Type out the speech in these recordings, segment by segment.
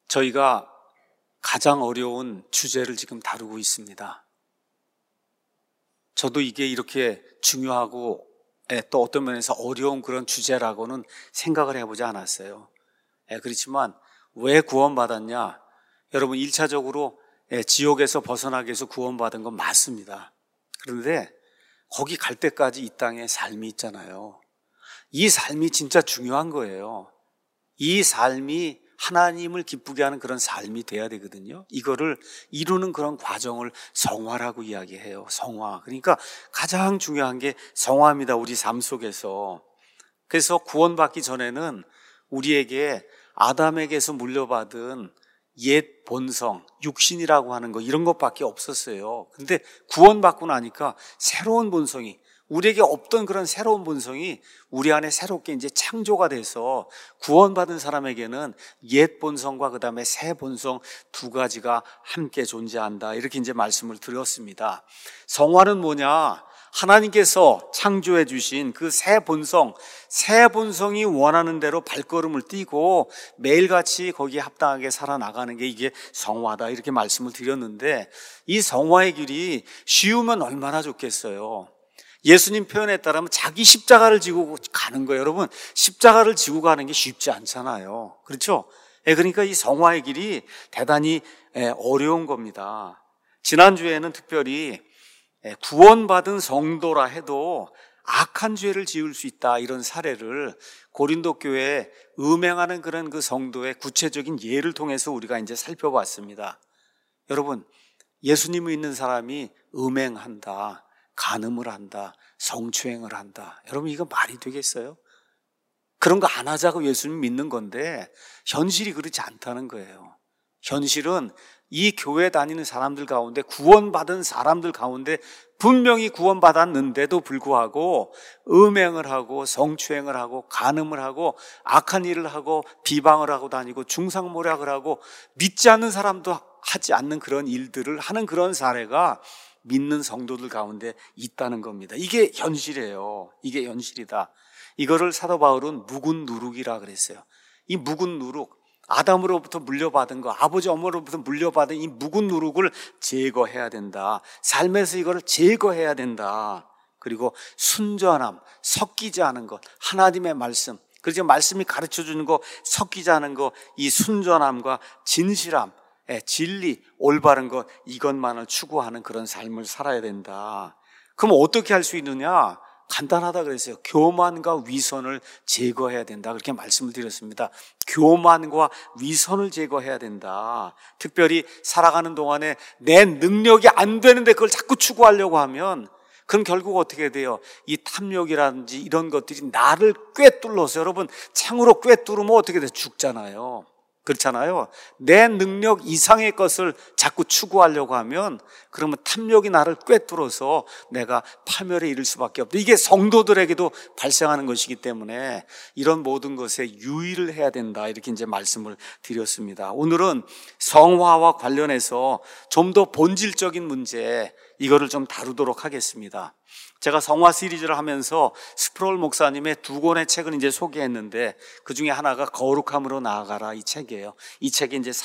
저희가 가장 어려운 주제를 지금 다루고 있습니다. 저도 이게 이렇게 중요하고 또 어떤 면에서 어려운 그런 주제라고는 생각을 해보지 않았어요. 그렇지만 왜 구원받았냐? 여러분 1차적으로 지옥에서 벗어나기 위해서 구원받은 건 맞습니다. 그런데 거기 갈 때까지 이 땅에 삶이 있잖아요. 이 삶이 진짜 중요한 거예요. 이 삶이 하나님을 기쁘게 하는 그런 삶이 돼야 되거든요. 이거를 이루는 그런 과정을 성화라고 이야기해요. 성화. 그러니까 가장 중요한 게 성화입니다. 우리 삶 속에서. 그래서 구원받기 전에는 우리에게 아담에게서 물려받은 옛 본성, 육신이라고 하는 거 이런 것밖에 없었어요. 근데 구원받고 나니까 새로운 본성이, 우리에게 없던 그런 새로운 본성이 우리 안에 새롭게 이제 창조가 돼서 구원받은 사람에게는 옛 본성과 그 다음에 새 본성 두 가지가 함께 존재한다. 이렇게 이제 말씀을 드렸습니다. 성화는 뭐냐? 하나님께서 창조해 주신 그 새 본성이 원하는 대로 발걸음을 띄고 매일같이 거기에 합당하게 살아나가는 게 이게 성화다. 이렇게 말씀을 드렸는데 이 성화의 길이 쉬우면 얼마나 좋겠어요. 예수님 표현에 따르면 자기 십자가를 지고 가는 거예요. 여러분, 십자가를 지고 가는 게 쉽지 않잖아요. 그렇죠? 그러니까 이 성화의 길이 대단히 어려운 겁니다. 지난주에는 특별히 구원받은 성도라 해도 악한 죄를 지을 수 있다, 이런 사례를 고린도 교회에 음행하는 그런 그 성도의 구체적인 예를 통해서 우리가 이제 살펴봤습니다. 여러분, 예수님을 믿는 사람이 음행한다, 간음을 한다, 성추행을 한다. 여러분, 이거 말이 되겠어요? 그런 거 안 하자고 예수님 믿는 건데 현실이 그렇지 않다는 거예요. 현실은 이 교회 다니는 사람들 가운데, 구원받은 사람들 가운데 분명히 구원받았는데도 불구하고 음행을 하고 성추행을 하고 간음을 하고 악한 일을 하고 비방을 하고 다니고 중상모략을 하고 믿지 않는 사람도 하지 않는 그런 일들을 하는 그런 사례가 믿는 성도들 가운데 있다는 겁니다. 이게 현실이에요. 이게 현실이다. 이거를 사도 바울은 묵은 누룩이라 그랬어요. 이 묵은 누룩, 아담으로부터 물려받은 거, 아버지 어머로부터 물려받은 이 묵은 누룩을 제거해야 된다. 삶에서 이거를 제거해야 된다. 그리고 순전함, 섞이지 않은 것, 하나님의 말씀, 그래서 말씀이 가르쳐주는 거, 섞이지 않은 거, 이 순전함과 진실함, 진리, 올바른 것, 이것만을 추구하는 그런 삶을 살아야 된다. 그럼 어떻게 할 수 있느냐? 간단하다 그랬어요. 교만과 위선을 제거해야 된다. 그렇게 말씀을 드렸습니다. 교만과 위선을 제거해야 된다. 특별히 살아가는 동안에 내 능력이 안 되는데 그걸 자꾸 추구하려고 하면 그럼 결국 어떻게 돼요? 이 탐욕이라든지 이런 것들이 나를 꿰뚫어서, 여러분, 창으로 꿰뚫으면 어떻게 돼요? 죽잖아요. 그렇잖아요. 내 능력 이상의 것을 자꾸 추구하려고 하면 그러면 탐욕이 나를 꿰뚫어서 내가 파멸에 이를 수밖에 없다. 이게 성도들에게도 발생하는 것이기 때문에 이런 모든 것에 유의를 해야 된다. 이렇게 이제 말씀을 드렸습니다. 오늘은 성화와 관련해서 좀 더 본질적인 문제, 이거를 좀 다루도록 하겠습니다. 제가 성화 시리즈를 하면서 스프롤 목사님의 두 권의 책을 이제 소개했는데 그 중에 하나가 거룩함으로 나아가라, 이 책이에요. 이 책의 이제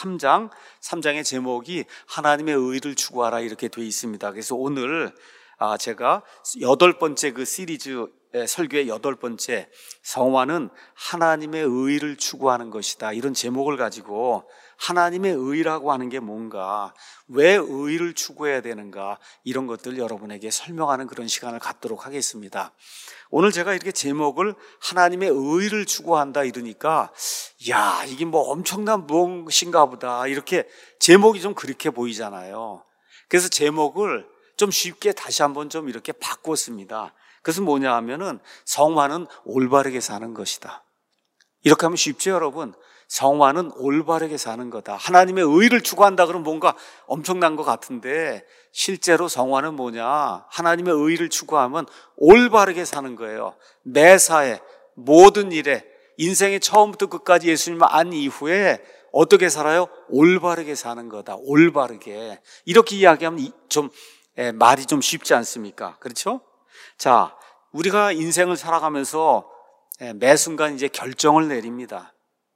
3장의 제목이 하나님의 의를 추구하라 이렇게 되어 있습니다. 그래서 오늘 제가 8번째 그 시리즈 설교의 8번째, 성화는 하나님의 의를 추구하는 것이다, 이런 제목을 가지고 하나님의 의라고 하는 게 뭔가, 왜 의를 추구해야 되는가, 이런 것들 여러분에게 설명하는 그런 시간을 갖도록 하겠습니다. 오늘 제가 이렇게 제목을 하나님의 의를 추구한다 이러니까 야, 이게 뭐 엄청난 무엇인가 보다, 이렇게 제목이 좀 그렇게 보이잖아요. 그래서 제목을 좀 쉽게 다시 한번 좀 이렇게 바꿨습니다. 그래서 뭐냐 하면은 성화는 올바르게 사는 것이다. 이렇게 하면 쉽죠, 여러분? 성화는 올바르게 사는 거다. 하나님의 의를 추구한다 그러면 뭔가 엄청난 것 같은데 실제로 성화는 뭐냐? 하나님의 의를 추구하면 올바르게 사는 거예요. 매사에, 모든 일에, 인생의 처음부터 끝까지 예수님을 안 이후에 어떻게 살아요? 올바르게 사는 거다. 올바르게. 이렇게 이야기하면 좀 말이 좀 쉽지 않습니까? 그렇죠? 자, 우리가 인생을 살아가면서 매 순간 이제 결정을 내립니다.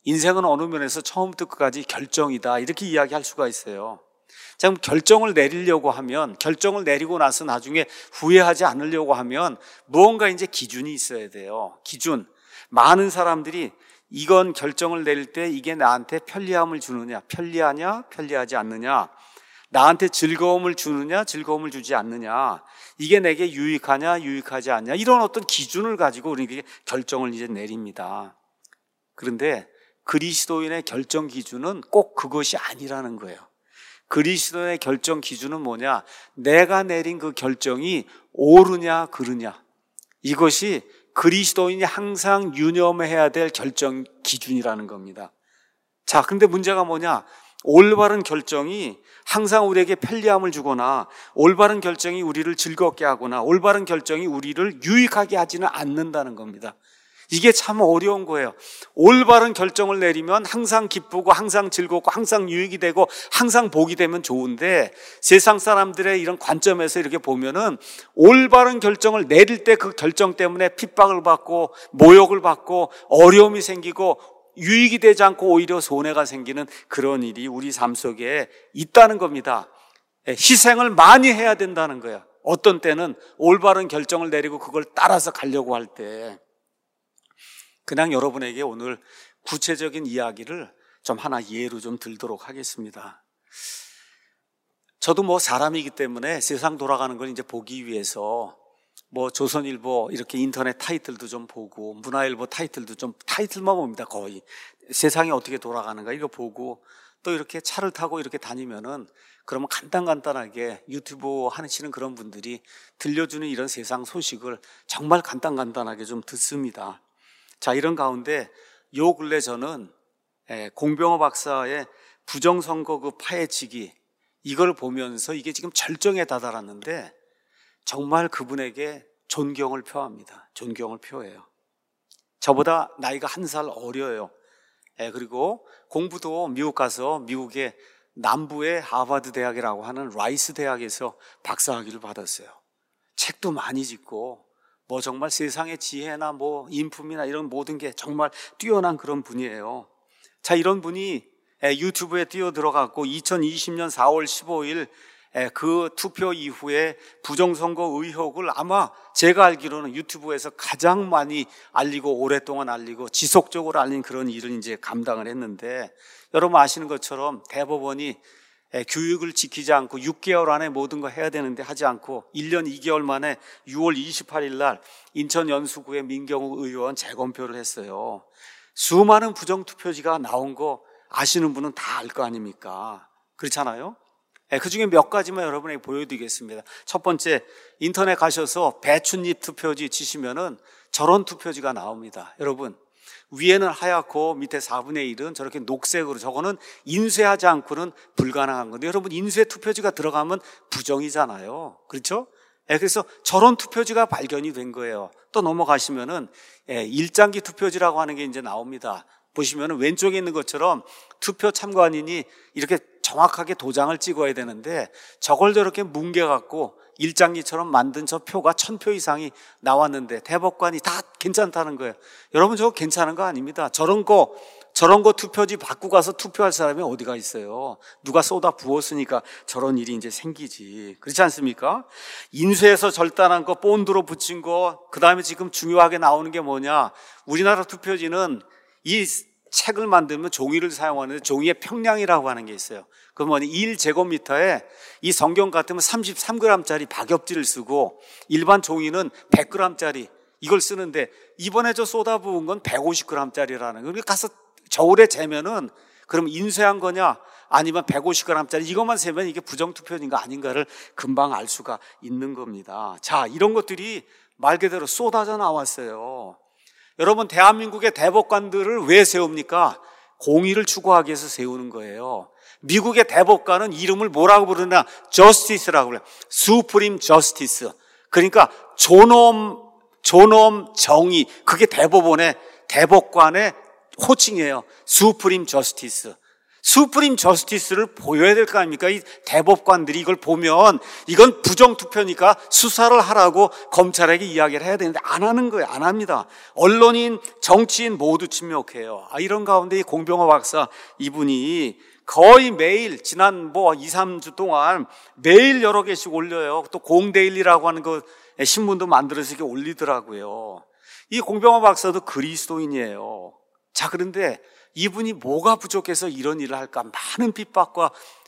인생은 어느 면에서 처음부터 끝까지 결정이다, 이렇게 이야기할 수가 있어요. 자, 그럼 결정을 내리려고 하면, 결정을 내리고 나서 나중에 후회하지 않으려고 하면 무언가 이제 기준이 있어야 돼요. 기준. 많은 사람들이 이건 결정을 내릴 때 이게 나한테 편리함을 주느냐, 편리하냐, 편리하지 않느냐, 나한테 즐거움을 주느냐, 즐거움을 주지 않느냐, 이게 내게 유익하냐, 유익하지 않냐, 이런 어떤 기준을 가지고 우리에게 결정을 이제 내립니다. 그런데 그리스도인의 결정 기준은 꼭 그것이 아니라는 거예요. 그리스도인의 결정 기준은 뭐냐? 내가 내린 그 결정이 옳으냐, 그르냐. 이것이 그리스도인이 항상 유념해야 될 결정 기준이라는 겁니다. 자, 근데 문제가 뭐냐? 올바른 결정이 항상 우리에게 편리함을 주거나, 올바른 결정이 우리를 즐겁게 하거나, 올바른 결정이 우리를 유익하게 하지는 않는다는 겁니다. 이게 참 어려운 거예요. 올바른 결정을 내리면 항상 기쁘고 항상 즐겁고 항상 유익이 되고 항상 복이 되면 좋은데, 세상 사람들의 이런 관점에서 이렇게 보면은 올바른 결정을 내릴 때 그 결정 때문에 핍박을 받고 모욕을 받고 어려움이 생기고 유익이 되지 않고 오히려 손해가 생기는 그런 일이 우리 삶 속에 있다는 겁니다. 희생을 많이 해야 된다는 거예요. 어떤 때는 올바른 결정을 내리고 그걸 따라서 가려고 할 때. 그냥 여러분에게 오늘 구체적인 이야기를 좀 하나 예로 좀 들도록 하겠습니다. 저도 뭐 사람이기 때문에 세상 돌아가는 걸 이제 보기 위해서 뭐 조선일보 이렇게 인터넷 타이틀도 좀 보고, 문화일보 타이틀도 좀, 타이틀만 봅니다. 거의 세상이 어떻게 돌아가는가 이거 보고, 또 이렇게 차를 타고 이렇게 다니면은 그러면 간단하게 유튜브 하시는 그런 분들이 들려주는 이런 세상 소식을 정말 간단하게 좀 듣습니다. 자, 이런 가운데 요 근래 저는 공병호 박사의 부정선거 그 파헤치기, 이걸 보면서 이게 지금 절정에 다다랐는데 정말 그분에게 존경을 표합니다. 존경을 표해요. 저보다 나이가 1살 어려요. 그리고 공부도 미국 가서 미국의 남부의 하버드 대학이라고 하는 라이스 대학에서 박사학위를 받았어요. 책도 많이 짓고 뭐 정말 세상의 지혜나 뭐 인품이나 이런 모든 게 정말 뛰어난 그런 분이에요. 자, 이런 분이 유튜브에 뛰어들어갔고 2020년 4월 15일 그 투표 이후에 부정선거 의혹을 아마 제가 알기로는 유튜브에서 가장 많이 알리고 오랫동안 알리고 지속적으로 알린 그런 일을 이제 감당을 했는데, 여러분 아시는 것처럼 대법원이 교육을 지키지 않고 6개월 안에 모든 거 해야 되는데 하지 않고 1년 2개월 만에 6월 28일 날 인천 연수구의 민경욱 의원 재검표를 했어요. 수많은 부정투표지가 나온 거 아시는 분은 다 알 거 아닙니까? 그렇잖아요? 그 중에 몇 가지만 여러분에게 보여드리겠습니다. 첫 번째, 인터넷 가셔서 배춧잎 투표지 치시면은 저런 투표지가 나옵니다. 여러분, 위에는 하얗고 밑에 4분의 1은 저렇게 녹색으로, 저거는 인쇄하지 않고는 불가능한 건데, 여러분 인쇄 투표지가 들어가면 부정이잖아요. 그렇죠? 그래서 저런 투표지가 발견이 된 거예요. 또 넘어가시면은 일장기 투표지라고 하는 게 이제 나옵니다. 보시면은 왼쪽에 있는 것처럼 투표 참관인이 이렇게 정확하게 도장을 찍어야 되는데 저걸 저렇게 뭉개갖고 일장기처럼 만든 저 표가 1000표 이상이 나왔는데 대법관이 다 괜찮다는 거예요. 여러분 저거 괜찮은 거 아닙니다. 저런 거 투표지 받고 가서 투표할 사람이 어디가 있어요. 누가 쏟아 부었으니까 저런 일이 이제 생기지. 그렇지 않습니까? 인쇄해서 절단한 거, 본드로 붙인 거, 그 다음에 지금 중요하게 나오는 게 뭐냐. 우리나라 투표지는 이 책을 만들면 종이를 사용하는데 종이의 평량이라고 하는 게 있어요. 그 뭐니 1제곱미터에 이 성경 같으면 33g짜리 박엽지를 쓰고 일반 종이는 100g짜리 이걸 쓰는데 이번에 저 쏟아부은 건 150g짜리라는 거예요. 가서 저울에 재면은 그럼 인쇄한 거냐 아니면 150g짜리 이것만 세면 이게 부정투표인가 아닌가를 금방 알 수가 있는 겁니다. 자, 이런 것들이 말 그대로 쏟아져 나왔어요. 여러분 대한민국의 대법관들을 왜 세웁니까? 공의를 추구하기 위해서 세우는 거예요. 미국의 대법관은 이름을 뭐라고 부르나? Justice라고 그래요. Supreme Justice. 그러니까 존엄 정의, 그게 대법관의 호칭이에요. Supreme Justice. 수프림 저스티스를 보여야 될 거 아닙니까? 이 대법관들이 이걸 보면 이건 부정투표니까 수사를 하라고 검찰에게 이야기를 해야 되는데 안 하는 거예요. 안 합니다. 언론인, 정치인 모두 침묵해요. 이런 가운데 이 공병호 박사 이분이 거의 매일 지난 2, 3주 동안 매일 여러 개씩 올려요. 또 공데일리라고 하는 그 신문도 만들어서 이렇게 올리더라고요. 이 공병호 박사도 그리스도인이에요. 자, 그런데 이분이 뭐가 부족해서 이런 일을 할까? 많은 핍박과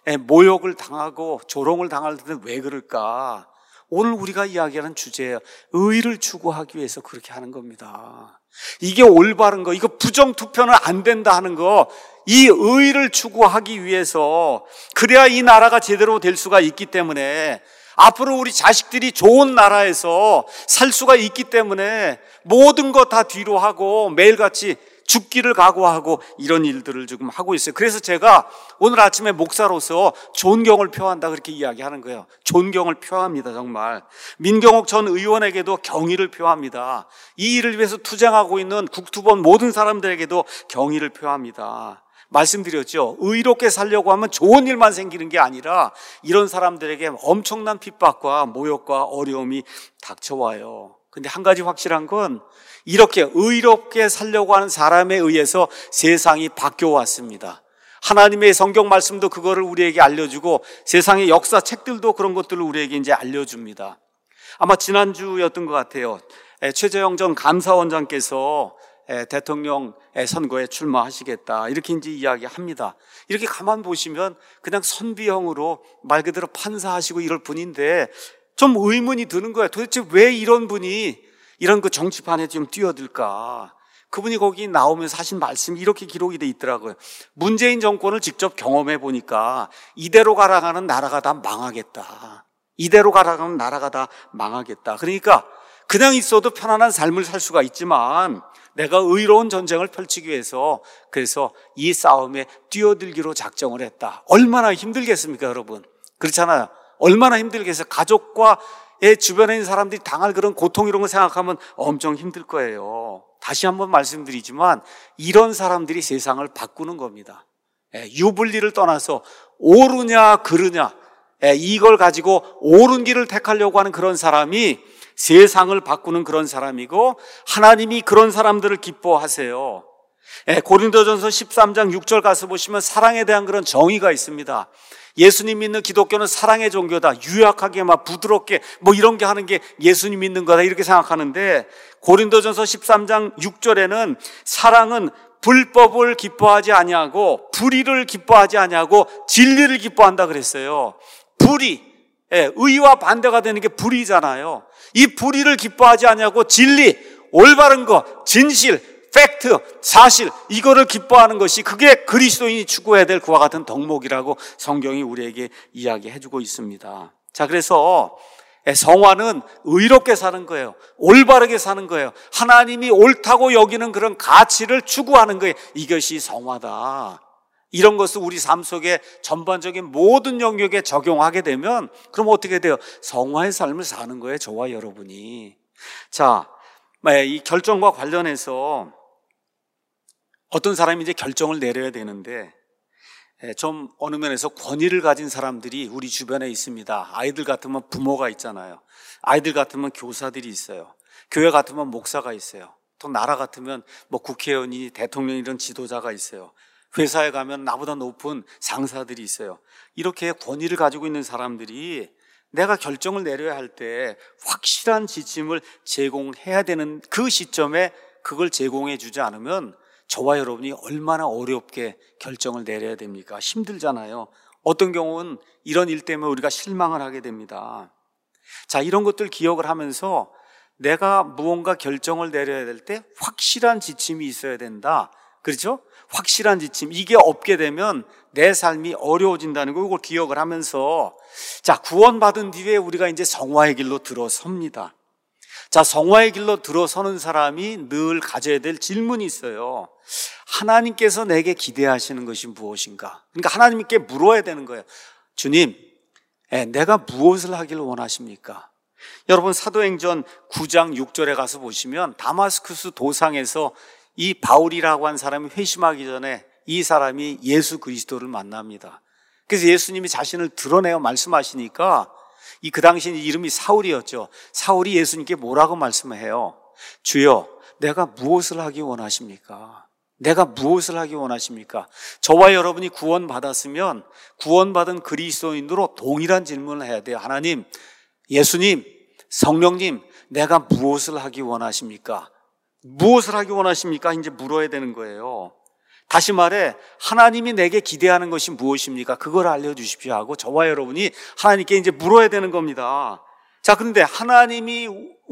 모욕을 당하고 조롱을 당할 텐데 왜 그럴까? 오늘 우리가 이야기하는 주제예요. 의를 추구하기 위해서 그렇게 하는 겁니다. 이게 올바른 거, 이거 부정투표는 안 된다 하는 거, 이 의를 추구하기 위해서, 그래야 이 나라가 제대로 될 수가 있기 때문에, 앞으로 우리 자식들이 좋은 나라에서 살 수가 있기 때문에 모든 거 다 뒤로 하고 매일같이 죽기를 각오하고 이런 일들을 지금 하고 있어요. 그래서 제가 오늘 아침에 목사로서 존경을 표한다 그렇게 이야기하는 거예요. 존경을 표합니다. 정말 민경욱 전 의원에게도 경의를 표합니다. 이 일을 위해서 투쟁하고 있는 국토본 모든 사람들에게도 경의를 표합니다. 말씀드렸죠. 의롭게 살려고 하면 좋은 일만 생기는 게 아니라 이런 사람들에게 엄청난 핍박과 모욕과 어려움이 닥쳐와요. 근데 한 가지 확실한 건 이렇게 의롭게 살려고 하는 사람에 의해서 세상이 바뀌어 왔습니다. 하나님의 성경 말씀도 그거를 우리에게 알려주고 세상의 역사 책들도 그런 것들을 우리에게 이제 알려줍니다. 아마 지난주였던 것 같아요. 최재형 전 감사원장께서 대통령 선거에 출마하시겠다 이렇게 이제 이야기합니다. 이렇게 가만 보시면 그냥 선비형으로 말 그대로 판사하시고 이럴 분인데 좀 의문이 드는 거예요. 도대체 왜 이런 분이 이런 그 정치판에 좀 뛰어들까? 그분이 거기 나오면서 하신 말씀이 이렇게 기록이 돼 있더라고요. 문재인 정권을 직접 경험해 보니까 이대로 가라가는 나라가 다 망하겠다. 이대로 가라가는 나라가 다 망하겠다. 그러니까 그냥 있어도 편안한 삶을 살 수가 있지만 내가 의로운 전쟁을 펼치기 위해서 그래서 이 싸움에 뛰어들기로 작정을 했다. 얼마나 힘들겠습니까, 여러분? 그렇잖아요. 얼마나 힘들겠어요. 가족과 주변에 있는 사람들이 당할 그런 고통 이런 거 생각하면 엄청 힘들 거예요. 다시 한번 말씀드리지만 이런 사람들이 세상을 바꾸는 겁니다. 유불리를 떠나서 옳으냐 그르냐 이걸 가지고 옳은 길을 택하려고 하는 그런 사람이 세상을 바꾸는 그런 사람이고 하나님이 그런 사람들을 기뻐하세요. 고린도전서 13장 6절 가서 보시면 사랑에 대한 그런 정의가 있습니다. 예수님 믿는 기독교는 사랑의 종교다. 유약하게 막 부드럽게 이런 게 하는 게 예수님 믿는 거다 이렇게 생각하는데 고린도전서 13장 6절에는 사랑은 불법을 기뻐하지 아니하고 불의를 기뻐하지 아니하고 진리를 기뻐한다 그랬어요. 불의, 의와 반대가 되는 게 불의잖아요. 이 불의를 기뻐하지 아니하고 진리, 올바른 것, 진실, 팩트, 사실 이거를 기뻐하는 것이 그게 그리스도인이 추구해야 될 그와 같은 덕목이라고 성경이 우리에게 이야기해주고 있습니다. 자, 그래서 성화는 의롭게 사는 거예요. 올바르게 사는 거예요. 하나님이 옳다고 여기는 그런 가치를 추구하는 거예요. 이것이 성화다. 이런 것을 우리 삶 속에 전반적인 모든 영역에 적용하게 되면 그럼 어떻게 돼요? 성화의 삶을 사는 거예요. 저와 여러분이. 자, 이 결정과 관련해서 어떤 사람이 이제 결정을 내려야 되는데 좀 어느 면에서 권위를 가진 사람들이 우리 주변에 있습니다. 아이들 같으면 부모가 있잖아요. 아이들 같으면 교사들이 있어요. 교회 같으면 목사가 있어요. 또 나라 같으면 국회의원이 대통령 이런 지도자가 있어요. 회사에 가면 나보다 높은 상사들이 있어요. 이렇게 권위를 가지고 있는 사람들이 내가 결정을 내려야 할 때 확실한 지침을 제공해야 되는 그 시점에 그걸 제공해 주지 않으면 저와 여러분이 얼마나 어렵게 결정을 내려야 됩니까? 힘들잖아요. 어떤 경우는 이런 일 때문에 우리가 실망을 하게 됩니다. 자, 이런 것들 기억을 하면서 내가 무언가 결정을 내려야 될 때 확실한 지침이 있어야 된다. 그렇죠? 확실한 지침. 이게 없게 되면 내 삶이 어려워진다는 거 이걸 기억을 하면서 자, 구원받은 뒤에 우리가 이제 성화의 길로 들어섭니다. 자, 성화의 길로 들어서는 사람이 늘 가져야 될 질문이 있어요. 하나님께서 내게 기대하시는 것이 무엇인가? 그러니까 하나님께 물어야 되는 거예요. 주님, 내가 무엇을 하기를 원하십니까? 여러분 사도행전 9장 6절에 가서 보시면 다마스쿠스 도상에서 이 바울이라고 한 사람이 회심하기 전에 이 사람이 예수 그리스도를 만납니다. 그래서 예수님이 자신을 드러내어 말씀하시니까 그 당시 이름이 사울이었죠. 사울이 예수님께 뭐라고 말씀해요? 주여, 내가 무엇을 하기 원하십니까? 내가 무엇을 하기 원하십니까? 저와 여러분이 구원받았으면 구원받은 그리스도인으로 동일한 질문을 해야 돼요. 하나님, 예수님, 성령님, 내가 무엇을 하기 원하십니까? 무엇을 하기 원하십니까? 이제 물어야 되는 거예요. 다시 말해, 하나님이 내게 기대하는 것이 무엇입니까? 그걸 알려주십시오 하고 저와 여러분이 하나님께 이제 물어야 되는 겁니다. 자, 그런데 하나님이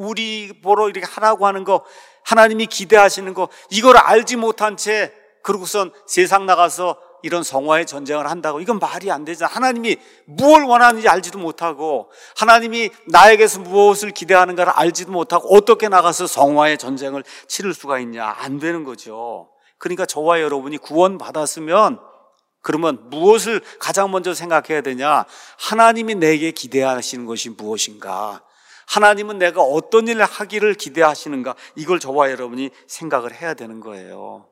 우리 보러 이렇게 하라고 하는 거, 하나님이 기대하시는 거, 이걸 알지 못한 채 그러고선 세상 나가서 이런 성화의 전쟁을 한다고, 이건 말이 안 되잖아. 하나님이 무엇을 원하는지 알지도 못하고, 하나님이 나에게서 무엇을 기대하는가를 알지도 못하고 어떻게 나가서 성화의 전쟁을 치를 수가 있냐? 안 되는 거죠. 그러니까 저와 여러분이 구원받았으면 그러면 무엇을 가장 먼저 생각해야 되냐? 하나님이 내게 기대하시는 것이 무엇인가? 하나님은 내가 어떤 일을 하기를 기대하시는가? 이걸 저와 여러분이 생각을 해야 되는 거예요.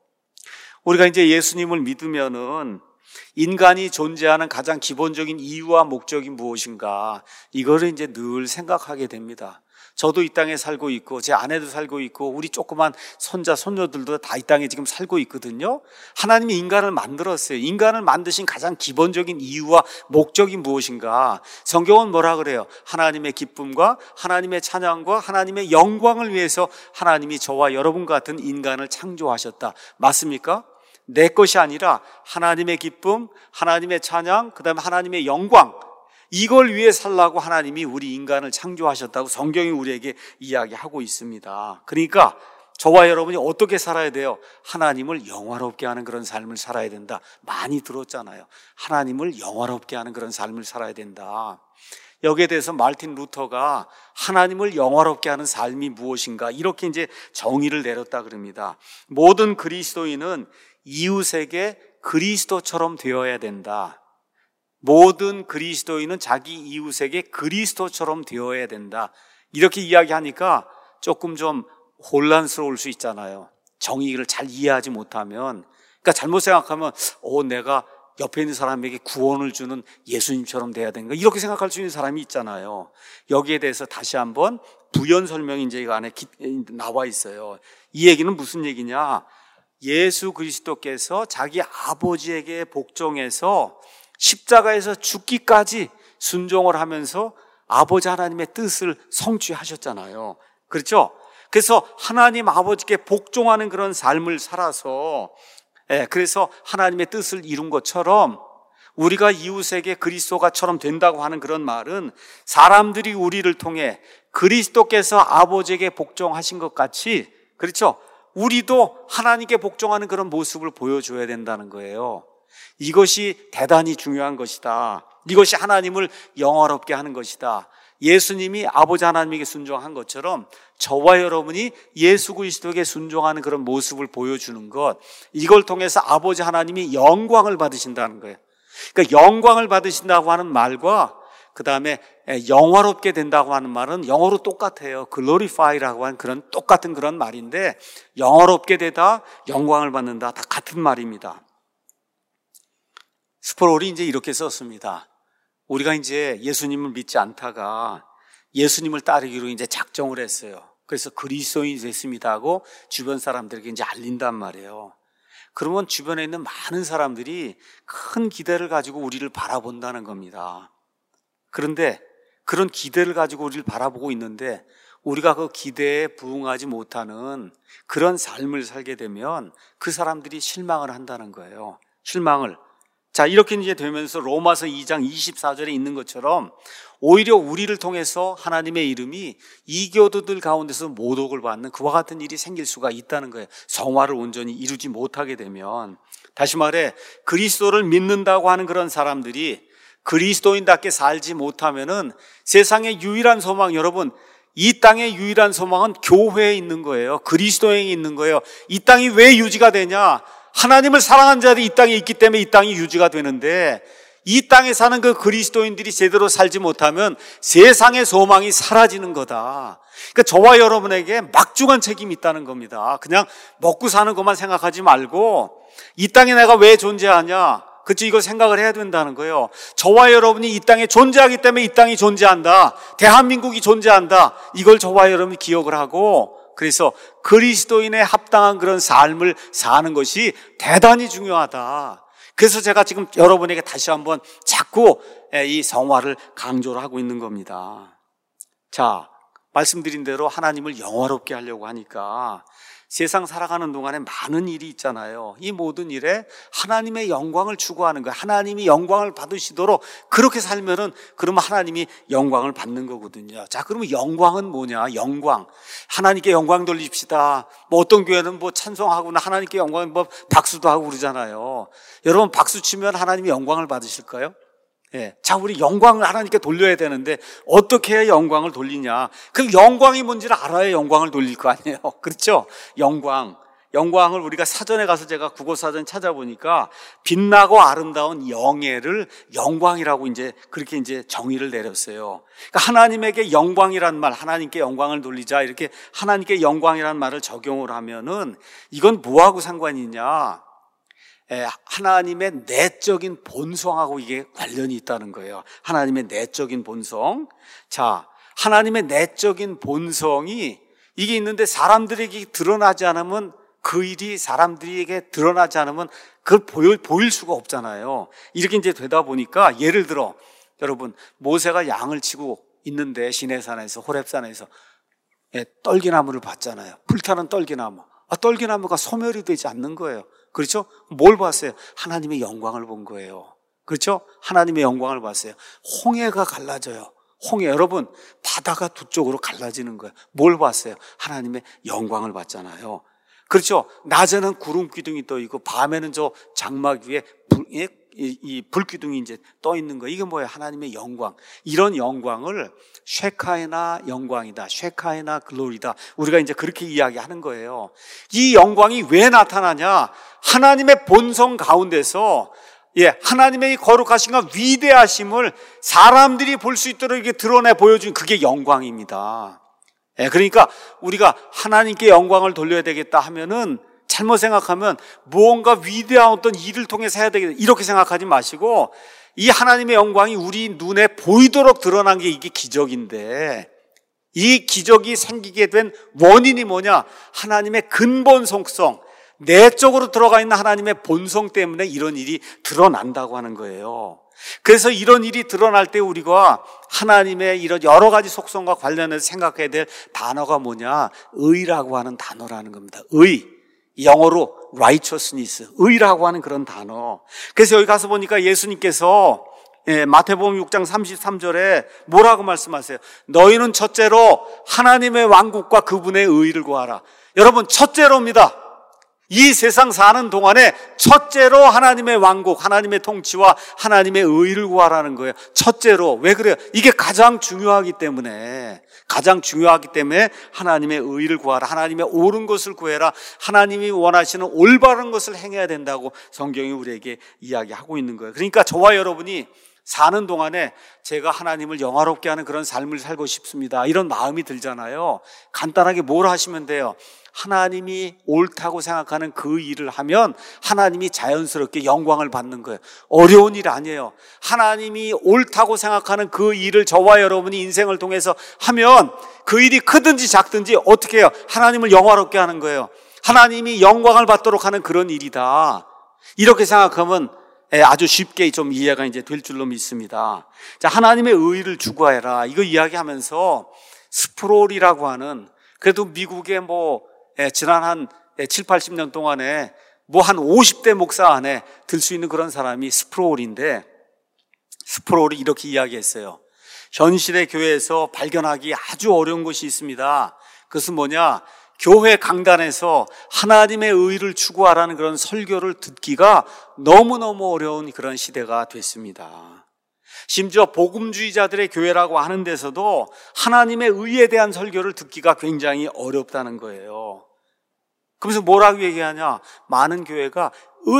우리가 이제 예수님을 믿으면은 인간이 존재하는 가장 기본적인 이유와 목적이 무엇인가? 이거를 이제 늘 생각하게 됩니다. 저도 이 땅에 살고 있고 제 아내도 살고 있고 우리 조그만 손자 손녀들도 다 이 땅에 지금 살고 있거든요. 하나님이 인간을 만들었어요. 인간을 만드신 가장 기본적인 이유와 목적이 무엇인가? 성경은 뭐라 그래요? 하나님의 기쁨과 하나님의 찬양과 하나님의 영광을 위해서 하나님이 저와 여러분 같은 인간을 창조하셨다. 맞습니까? 내 것이 아니라 하나님의 기쁨, 하나님의 찬양, 그 다음에 하나님의 영광, 이걸 위해 살라고 하나님이 우리 인간을 창조하셨다고 성경이 우리에게 이야기하고 있습니다. 그러니까 저와 여러분이 어떻게 살아야 돼요? 하나님을 영화롭게 하는 그런 삶을 살아야 된다. 많이 들었잖아요. 하나님을 영화롭게 하는 그런 삶을 살아야 된다. 여기에 대해서 마르틴 루터가 하나님을 영화롭게 하는 삶이 무엇인가 이렇게 이제 정의를 내렸다 그럽니다. 모든 그리스도인은 이웃에게 그리스도처럼 되어야 된다. 모든 그리스도인은 자기 이웃에게 그리스도처럼 되어야 된다. 이렇게 이야기하니까 조금 좀 혼란스러울 수 있잖아요. 정의를 잘 이해하지 못하면. 그러니까 잘못 생각하면 내가 옆에 있는 사람에게 구원을 주는 예수님처럼 돼야 되는가 이렇게 생각할 수 있는 사람이 있잖아요. 여기에 대해서 다시 한번 부연 설명이 이제 이 안에 나와 있어요. 이 얘기는 무슨 얘기냐? 예수 그리스도께서 자기 아버지에게 복종해서 십자가에서 죽기까지 순종을 하면서 아버지 하나님의 뜻을 성취하셨잖아요. 그렇죠? 그래서 하나님 아버지께 복종하는 그런 삶을 살아서 그래서 하나님의 뜻을 이룬 것처럼 우리가 이웃에게 그리스도가처럼 된다고 하는 그런 말은 사람들이 우리를 통해 그리스도께서 아버지에게 복종하신 것 같이, 그렇죠? 우리도 하나님께 복종하는 그런 모습을 보여줘야 된다는 거예요. 이것이 대단히 중요한 것이다. 이것이 하나님을 영화롭게 하는 것이다. 예수님이 아버지 하나님에게 순종한 것처럼 저와 여러분이 예수 그리스도에게 순종하는 그런 모습을 보여주는 것, 이걸 통해서 아버지 하나님이 영광을 받으신다는 거예요. 그러니까 영광을 받으신다고 하는 말과 그 다음에 영화롭게 된다고 하는 말은 영어로 똑같아요. glorify라고 하는 그런 똑같은 그런 말인데, 영화롭게 되다, 영광을 받는다, 다 같은 말입니다. 스프롤이 이제 이렇게 썼습니다. 우리가 이제 예수님을 믿지 않다가 예수님을 따르기로 이제 작정을 했어요. 그래서 그리스도인이 됐습니다 하고 주변 사람들에게 이제 알린단 말이에요. 그러면 주변에 있는 많은 사람들이 큰 기대를 가지고 우리를 바라본다는 겁니다. 그런데 그런 기대를 가지고 우리를 바라보고 있는데 우리가 그 기대에 부응하지 못하는 그런 삶을 살게 되면 그 사람들이 실망을 한다는 거예요. 실망을. 자, 이렇게 이제 되면서 로마서 2장 24절에 있는 것처럼 오히려 우리를 통해서 하나님의 이름이 이교도들 가운데서 모독을 받는 그와 같은 일이 생길 수가 있다는 거예요. 성화를 온전히 이루지 못하게 되면. 다시 말해 그리스도를 믿는다고 하는 그런 사람들이 그리스도인답게 살지 못하면은 세상의 유일한 소망, 여러분, 이 땅의 유일한 소망은 교회에 있는 거예요. 그리스도에 있는 거예요. 이 땅이 왜 유지가 되냐? 하나님을 사랑하는 자들이 이 땅에 있기 때문에 이 땅이 유지가 되는데, 이 땅에 사는 그 그리스도인들이 제대로 살지 못하면 세상의 소망이 사라지는 거다. 그러니까 저와 여러분에게 막중한 책임이 있다는 겁니다. 그냥 먹고 사는 것만 생각하지 말고 이 땅에 내가 왜 존재하냐? 그치, 이걸 생각을 해야 된다는 거예요. 저와 여러분이 이 땅에 존재하기 때문에 이 땅이 존재한다. 대한민국이 존재한다. 이걸 저와 여러분이 기억을 하고, 그래서 그리스도인의 합당한 그런 삶을 사는 것이 대단히 중요하다. 그래서 제가 지금 여러분에게 다시 한번 자꾸 이 성화를 강조를 하고 있는 겁니다. 자, 말씀드린 대로 하나님을 영화롭게 하려고 하니까 세상 살아가는 동안에 많은 일이 있잖아요. 이 모든 일에 하나님의 영광을 추구하는 거예요. 하나님이 영광을 받으시도록 그렇게 살면은 그러면 하나님이 영광을 받는 거거든요. 자, 그러면 영광은 뭐냐? 영광. 하나님께 영광 돌립시다. 뭐 어떤 교회는 뭐 찬송하고나 하나님께 영광, 뭐 박수도 하고 그러잖아요. 여러분 박수 치면 하나님이 영광을 받으실까요? 예. 자, 우리 영광을 하나님께 돌려야 되는데 어떻게 해야 영광을 돌리냐? 그 영광이 뭔지를 알아야 영광을 돌릴 거 아니에요. 그렇죠? 영광을 우리가 사전에 가서 제가 국어사전 찾아보니까 빛나고 아름다운 영예를 영광이라고 그렇게 정의를 내렸어요. 그러니까 하나님에게 영광이란 말, 하나님께 영광을 돌리자, 이렇게 하나님께 영광이란 말을 적용을 하면은 이건 뭐하고 상관이 있냐? 하나님의 내적인 본성하고 이게 관련이 있다는 거예요. 하나님의 내적인 본성. 자, 하나님의 내적인 본성이 이게 있는데 사람들에게 드러나지 않으면, 그 일이 사람들에게 드러나지 않으면 그걸 보일 수가 없잖아요. 이렇게 되다 보니까, 예를 들어 여러분, 모세가 양을 치고 있는데 시내산에서, 호렙산에서 떨기나무를 봤잖아요. 불타는 떨기나무. 떨기나무가 소멸이 되지 않는 거예요. 그렇죠? 뭘 봤어요? 하나님의 영광을 본 거예요. 그렇죠? 하나님의 영광을 봤어요. 홍해가 갈라져요. 홍해, 여러분, 바다가 두 쪽으로 갈라지는 거예요. 뭘 봤어요? 하나님의 영광을 봤잖아요. 그렇죠? 낮에는 구름 기둥이 떠 있고 밤에는 저 장막 위에 이 불기둥이 떠 있는 거예요. 이게 뭐예요? 하나님의 영광. 이런 영광을 쉐카이나 영광이다, 쉐카이나 글로리다, 우리가 그렇게 이야기하는 거예요. 이 영광이 왜 나타나냐? 하나님의 본성 가운데서 하나님의 거룩하심과 위대하심을 사람들이 볼 수 있도록 이렇게 드러내 보여준, 그게 영광입니다. 그러니까 우리가 하나님께 영광을 돌려야 되겠다 하면은, 잘못 생각하면 무언가 위대한 어떤 일을 통해서 해야 되겠다 이렇게 생각하지 마시고, 이 하나님의 영광이 우리 눈에 보이도록 드러난 게 이게 기적인데, 이 기적이 생기게 된 원인이 뭐냐? 하나님의 근본 속성, 내적으로 들어가 있는 하나님의 본성 때문에 이런 일이 드러난다고 하는 거예요. 그래서 이런 일이 드러날 때 우리가 하나님의 이런 여러 가지 속성과 관련해서 생각해야 될 단어가 뭐냐? 의라고 하는 단어라는 겁니다. 의. 영어로 righteousness, 의라고 하는 그런 단어. 그래서 여기 가서 보니까 예수님께서 마태복음 6장 33절에 뭐라고 말씀하세요? 너희는 첫째로 하나님의 왕국과 그분의 의를 구하라. 여러분, 첫째로입니다. 이 세상 사는 동안에 첫째로 하나님의 왕국, 하나님의 통치와 하나님의 의를 구하라는 거예요. 첫째로. 왜 그래요? 이게 가장 중요하기 때문에 하나님의 의를 구하라, 하나님의 옳은 것을 구해라, 하나님이 원하시는 올바른 것을 행해야 된다고 성경이 우리에게 이야기하고 있는 거예요. 그러니까 저와 여러분이 사는 동안에 제가 하나님을 영화롭게 하는 그런 삶을 살고 싶습니다, 이런 마음이 들잖아요. 간단하게 뭘 하시면 돼요? 하나님이 옳다고 생각하는 그 일을 하면 하나님이 자연스럽게 영광을 받는 거예요. 어려운 일 아니에요. 하나님이 옳다고 생각하는 그 일을 저와 여러분이 인생을 통해서 하면 그 일이 크든지 작든지 어떻게 해요? 하나님을 영화롭게 하는 거예요. 하나님이 영광을 받도록 하는 그런 일이다. 이렇게 생각하면 아주 쉽게 좀 이해가 될 줄로 믿습니다. 자, 하나님의 의를 추구해라, 이거 이야기하면서 스프롤이라고 하는, 그래도 미국의 지난 한 7, 80년 동안에 한 50대 목사 안에 들 수 있는 그런 사람이 스프롤인데, 스프롤이 이렇게 이야기했어요. 현실의 교회에서 발견하기 아주 어려운 것이 있습니다. 그것은 뭐냐? 교회 강단에서 하나님의 의를 추구하라는 그런 설교를 듣기가 너무너무 어려운 그런 시대가 됐습니다. 심지어 복음주의자들의 교회라고 하는 데서도 하나님의 의에 대한 설교를 듣기가 굉장히 어렵다는 거예요. 그러면서 뭐라고 얘기하냐? 많은 교회가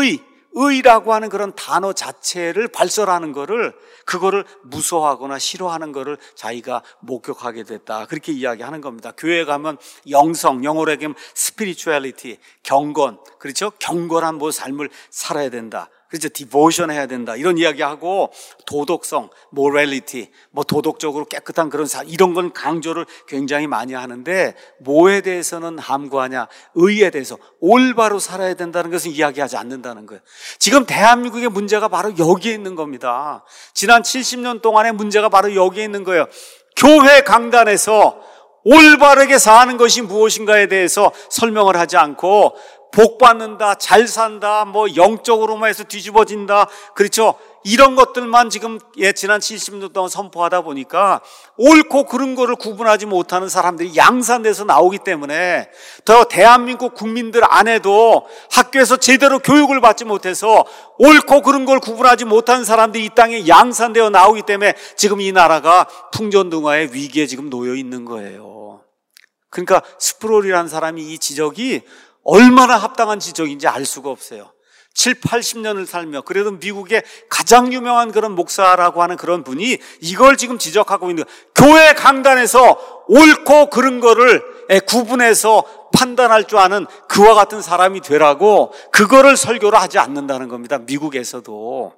의라고 하는 그런 단어 자체를 발설하는 그거를 무서워하거나 싫어하는 거를 자기가 목격하게 됐다. 그렇게 이야기하는 겁니다. 교회에 가면 영성, 영어로 얘기하면 spirituality, 경건, 그렇죠? 경건한 삶을 살아야 된다. 그렇죠? 디보션 해야 된다. 이런 이야기하고 도덕성, morality, 도덕적으로 깨끗한 그런 이런 건 강조를 굉장히 많이 하는데 뭐에 대해서는 함구하냐? 의에 대해서 올바로 살아야 된다는 것은 이야기하지 않는다는 거예요. 지금 대한민국의 문제가 바로 여기에 있는 겁니다. 지난 70년 동안의 문제가 바로 여기에 있는 거예요. 교회 강단에서 올바르게 사는 것이 무엇인가에 대해서 설명을 하지 않고 복 받는다, 잘 산다, 영적으로만 해서 뒤집어진다. 그렇죠? 이런 것들만 지금 지난 70년 동안 선포하다 보니까 옳고 그른 거를 구분하지 못하는 사람들이 양산돼서 나오기 때문에 더 대한민국 국민들 안에도 학교에서 제대로 교육을 받지 못해서 옳고 그른 걸 구분하지 못하는 사람들이 이 땅에 양산되어 나오기 때문에 지금 이 나라가 풍전등화의 위기에 지금 놓여 있는 거예요. 그러니까 스프롤이라는 사람이 이 지적이 얼마나 합당한 지적인지 알 수가 없어요. 7, 80년을 살며 그래도 미국의 가장 유명한 그런 목사라고 하는 그런 분이 이걸 지금 지적하고 있는 거예요. 교회 강단에서 옳고 그른 거를 구분해서 판단할 줄 아는 그와 같은 사람이 되라고 그거를 설교를 하지 않는다는 겁니다. 미국에서도.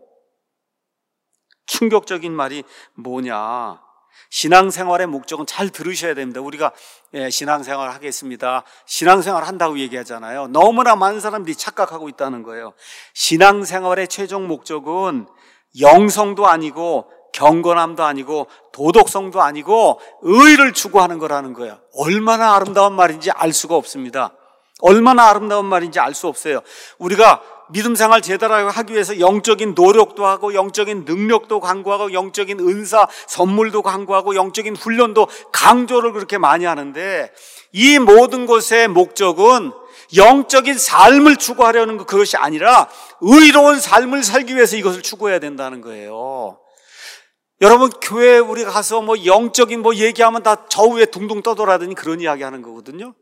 충격적인 말이 뭐냐? 신앙생활의 목적은 잘 들으셔야 됩니다. 우리가 신앙생활 하겠습니다. 신앙생활 한다고 얘기하잖아요. 너무나 많은 사람들이 착각하고 있다는 거예요. 신앙생활의 최종 목적은 영성도 아니고 경건함도 아니고 도덕성도 아니고 의를 추구하는 거라는 거예요. 얼마나 아름다운 말인지 알 수가 없습니다. 얼마나 아름다운 말인지 알 수 없어요. 우리가 믿음 생활 제대로 하기 위해서 영적인 노력도 하고 영적인 능력도 강구하고 영적인 은사, 선물도 강구하고 영적인 훈련도 강조를 그렇게 많이 하는데 이 모든 것의 목적은 영적인 삶을 추구하려는 그것이 아니라 의로운 삶을 살기 위해서 이것을 추구해야 된다는 거예요. 여러분 교회에 우리가 가서 영적인 얘기하면 다 저 위에 둥둥 떠돌아다니 그런 이야기 하는 거거든요.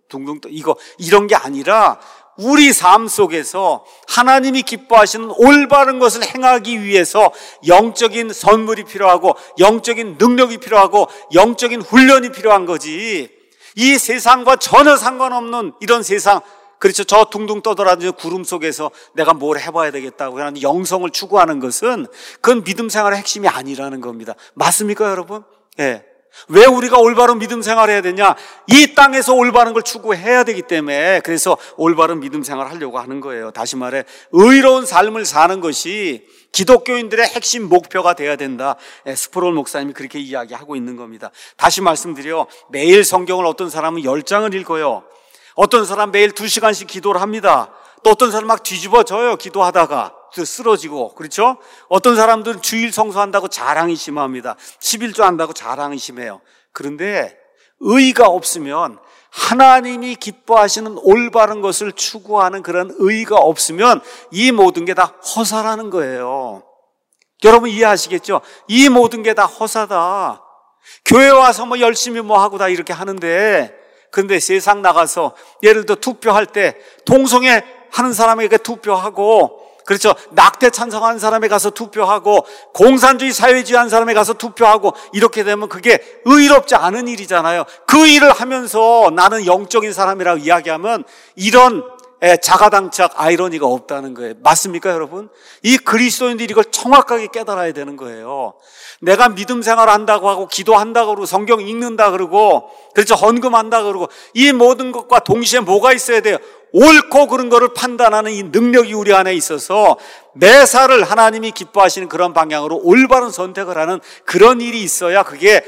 이런 게 아니라 우리 삶 속에서 하나님이 기뻐하시는 올바른 것을 행하기 위해서 영적인 선물이 필요하고 영적인 능력이 필요하고 영적인 훈련이 필요한 거지. 이 세상과 전혀 상관없는 이런 세상, 그렇죠. 저 둥둥 떠돌아다니는 구름 속에서 내가 뭘 해봐야 되겠다고 하는 영성을 추구하는 것은 그건 믿음 생활의 핵심이 아니라는 겁니다. 맞습니까, 여러분? 예. 왜 우리가 올바른 믿음 생활을 해야 되냐? 이 땅에서 올바른 걸 추구해야 되기 때문에 그래서 올바른 믿음 생활을 하려고 하는 거예요. 다시 말해 의로운 삶을 사는 것이 기독교인들의 핵심 목표가 돼야 된다. 스프롤 목사님이 그렇게 이야기하고 있는 겁니다. 다시 말씀드려 매일 성경을 어떤 사람은 10장을 읽어요. 어떤 사람 매일 2시간씩 기도를 합니다. 또 어떤 사람 막 뒤집어져요. 기도하다가 쓰러지고. 그렇죠? 어떤 사람들은 주일 성수한다고 자랑이 심합니다. 11조 한다고 자랑이 심해요. 그런데 의가 없으면 하나님이 기뻐하시는 올바른 것을 추구하는 그런 의가 없으면 이 모든 게 다 허사라는 거예요. 여러분 이해하시겠죠? 이 모든 게 다 허사다. 교회 와서 열심히 하고 다 이렇게 하는데 그런데 세상 나가서 예를 들어 투표할 때 동성애 하는 사람에게 투표하고 그렇죠. 낙태 찬성하는 사람에 가서 투표하고 공산주의 사회주의 하는 사람에 가서 투표하고 이렇게 되면 그게 의롭지 않은 일이잖아요. 그 일을 하면서 나는 영적인 사람이라고 이야기하면 이런 자가당착 아이러니가 없다는 거예요. 맞습니까, 여러분? 이 그리스도인들이 이걸 정확하게 깨달아야 되는 거예요. 내가 믿음 생활을 한다고 하고 기도한다고 그러고 성경 읽는다 그러고 그렇죠. 헌금한다 그러고 이 모든 것과 동시에 뭐가 있어야 돼요? 옳고 그른 거를 판단하는 이 능력이 우리 안에 있어서 매사를 하나님이 기뻐하시는 그런 방향으로 올바른 선택을 하는 그런 일이 있어야 그게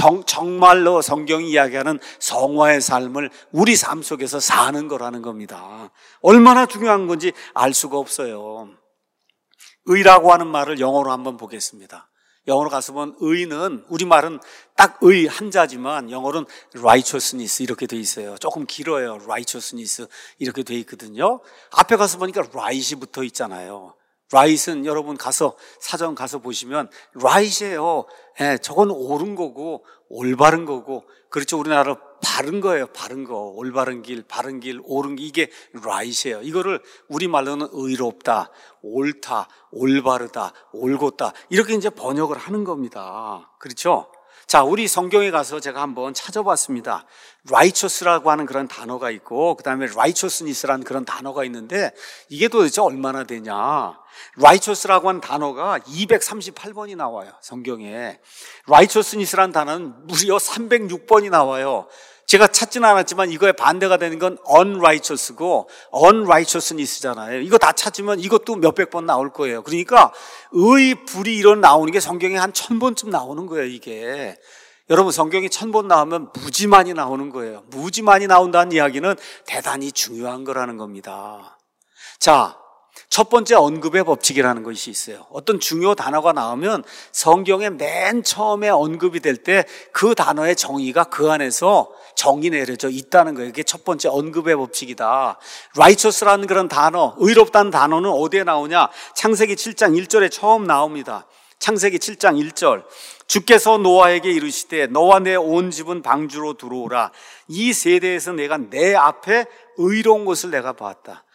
정말로 성경이 이야기하는 성화의 삶을 우리 삶 속에서 사는 거라는 겁니다. 얼마나 중요한 건지 알 수가 없어요. 의라고 하는 말을 영어로 한번 보겠습니다. 영어로 가서 보면 의는 우리말은 딱 의 한자지만 영어로는 righteousness 이렇게 돼 있어요. 조금 길어요. righteousness 이렇게 돼 있거든요. 앞에 가서 보니까 right이 붙어 있잖아요. right은 여러분 가서 사전 가서 보시면 right이에요. 예, 저건 옳은 거고 올바른 거고, 그렇죠. 우리나라 바른 거예요. 바른 거, 올바른 길, 바른 길, 옳은 길, 이게 right이에요. 이거를 우리말로는 의롭다, 옳다, 올바르다, 올곧다, 이렇게 이제 번역을 하는 겁니다. 그렇죠? 자, 우리 성경에 가서 제가 한번 찾아봤습니다. righteous라고 하는 그런 단어가 있고, 그 다음에 righteousness라는 그런 단어가 있는데, 이게 도대체 얼마나 되냐? righteous라고 하는 단어가 238번이 나와요, 성경에. righteousness라는 단어는 무려 306번이 나와요. 제가 찾지는 않았지만 이거에 반대가 되는 건 unrighteous고 unrighteousness잖아요. 이거 다 찾으면 이것도 몇백 번 나올 거예요. 그러니까 의, 불이 이런 나오는 게 성경에 한 1000번쯤 나오는 거예요, 이게. 여러분, 성경이 1000번 나오면 무지 많이 나오는 거예요. 무지 많이 나온다는 이야기는 대단히 중요한 거라는 겁니다. 자, 첫 번째 언급의 법칙이라는 것이 있어요. 어떤 중요 단어가 나오면 성경에 맨 처음에 언급이 될 때 그 단어의 정의가 그 안에서 정의 내려져 있다는 거예요. 이게 첫 번째 언급의 법칙이다. righteous라는 그런 단어, 의롭다는 단어는 어디에 나오냐? 창세기 7장 1절에 처음 나옵니다. 창세기 7장 1절. 주께서 노아에게 이르시되 너와 내 온 집은 방주로 들어오라. 이 세대에서 내가 내 앞에 의로운 것을 내가 봤다.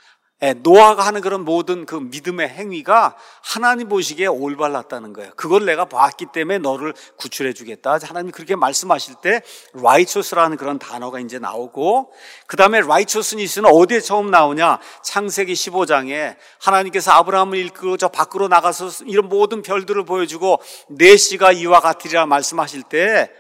노아가 하는 그런 모든 그 믿음의 행위가 하나님 보시기에 올바랐다는 거예요. 그걸 내가 봤기 때문에 너를 구출해 주겠다. 하나님이 그렇게 말씀하실 때 righteous라는 그런 단어가 이제 나오고, 그 다음에 righteousness는 어디에 처음 나오냐? 창세기 15장에 하나님께서 아브라함을 이끌고 저 밖으로 나가서 이런 모든 별들을 보여주고 내 씨가 이와 같으리라 말씀하실 때,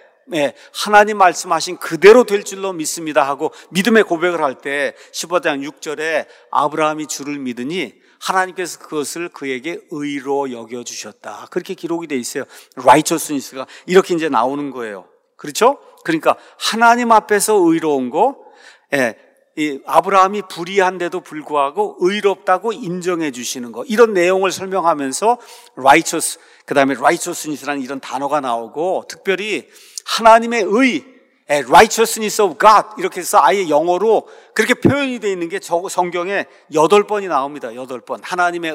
하나님 말씀하신 그대로 될 줄로 믿습니다 하고 믿음의 고백을 할 때 15장 6절에 아브라함이 주를 믿으니 하나님께서 그것을 그에게 의로 여겨주셨다. 그렇게 기록이 돼 있어요. righteousness가 이렇게 이제 나오는 거예요. 그렇죠? 그러니까 하나님 앞에서 의로운 거, 이 아브라함이 불의한데도 불구하고 의롭다고 인정해 주시는 거, 이런 내용을 설명하면서 righteous, 그 다음에 righteousness라는 이런 단어가 나오고, 특별히 하나님의 의, righteousness of God, 이렇게 해서 아예 영어로 그렇게 표현이 되어 있는 게 성경에 8번이 나옵니다. 8번. 하나님의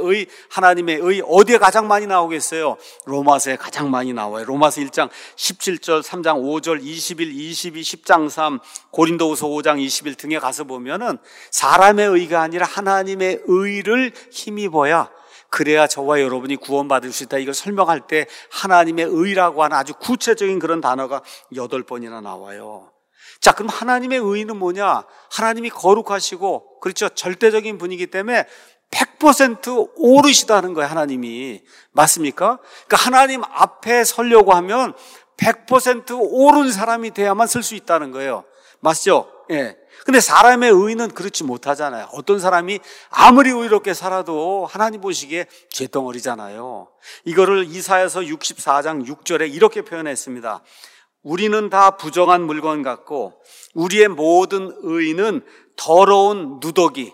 의, 어디에 가장 많이 나오겠어요? 로마서에 가장 많이 나와요. 로마서 1장 17절, 3장 5절, 21, 22, 10장 3, 고린도후서 5장 21 등에 가서 보면은 사람의 의가 아니라 하나님의 의를 힘입어야, 그래야 저와 여러분이 구원받을 수 있다. 이걸 설명할 때 하나님의 의라고 하는 아주 구체적인 그런 단어가 8번이나 나와요. 자, 그럼 하나님의 의는 뭐냐? 하나님이 거룩하시고, 그렇죠, 절대적인 분이기 때문에 100% 오르시다는 거예요, 하나님이. 맞습니까? 그러니까 하나님 앞에 서려고 하면 100% 옳은 사람이 돼야만 설 수 있다는 거예요. 맞죠? 예. 근데 사람의 의는 그렇지 못하잖아요. 어떤 사람이 아무리 의롭게 살아도 하나님 보시기에 죄덩어리잖아요. 이거를 이사야서 64장 6절에 이렇게 표현했습니다. 우리는 다 부정한 물건 같고 우리의 모든 의는 더러운 누더기.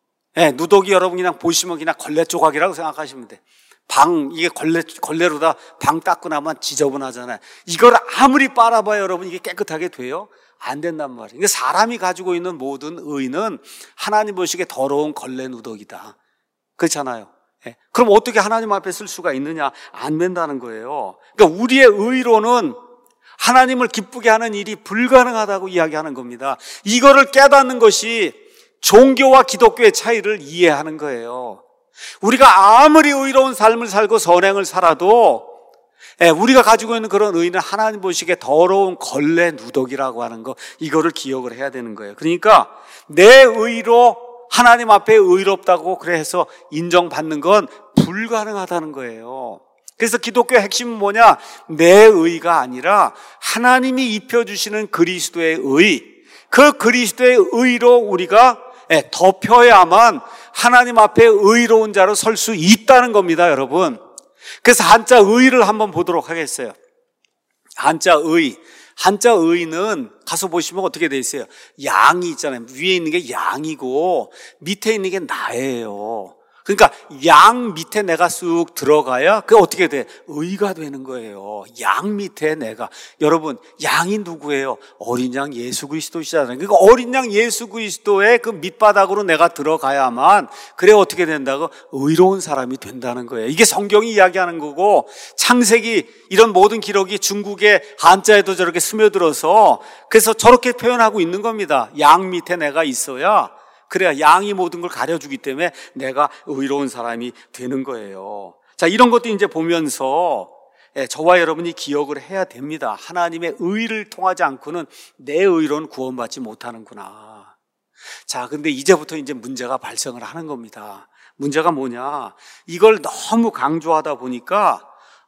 누더기 여러분 그냥 보시면 그냥 걸레 조각이라고 생각하시면 돼. 이게 걸레로다 방 닦고 나면 지저분하잖아요. 이걸 아무리 빨아봐요, 여러분, 이게 깨끗하게 돼요? 안 된단 말이에요. 그러니까 사람이 가지고 있는 모든 의는 하나님 보시기에 더러운 걸레 누더기다. 그렇잖아요. 그럼 어떻게 하나님 앞에 쓸 수가 있느냐? 안 된다는 거예요. 그러니까 우리의 의로는 하나님을 기쁘게 하는 일이 불가능하다고 이야기하는 겁니다. 이거를 깨닫는 것이 종교와 기독교의 차이를 이해하는 거예요. 우리가 아무리 의로운 삶을 살고 선행을 살아도 우리가 가지고 있는 그런 의는 하나님 보시기에 더러운 걸레 누더기라고 하는 거, 이거를 기억을 해야 되는 거예요. 그러니까 내 의로 하나님 앞에 의롭다고 그래서 인정받는 건 불가능하다는 거예요. 그래서 기독교의 핵심은 뭐냐? 내 의가 아니라 하나님이 입혀주시는 그리스도의 의, 그 그리스도의 의로 우리가 덮여야만 하나님 앞에 의로운 자로 설 수 있다는 겁니다, 여러분. 그래서 한자 의를 한번 보도록 하겠어요. 한자 의는 가서 보시면 어떻게 돼 있어요? 양이 있잖아요. 위에 있는 게 양이고 밑에 있는 게 나예요. 그러니까 양 밑에 내가 쑥 들어가야 그게 어떻게 돼? 의가 되는 거예요. 양 밑에 내가. 여러분, 양이 누구예요? 어린 양 예수 그리스도시잖아요. 그러니까 어린 양 예수 그리스도의 그 밑바닥으로 내가 들어가야만 그래 어떻게 된다고? 의로운 사람이 된다는 거예요. 이게 성경이 이야기하는 거고, 창세기 이런 모든 기록이 중국의 한자에도 저렇게 스며들어서 그래서 저렇게 표현하고 있는 겁니다. 양 밑에 내가 있어야, 그래야 양이 모든 걸 가려주기 때문에 내가 의로운 사람이 되는 거예요. 자, 이런 것도 이제 보면서 저와 여러분이 기억을 해야 됩니다. 하나님의 의를 통하지 않고는 내 의로는 구원받지 못하는구나. 자, 근데 이제부터 이제 문제가 발생을 하는 겁니다. 문제가 뭐냐? 이걸 너무 강조하다 보니까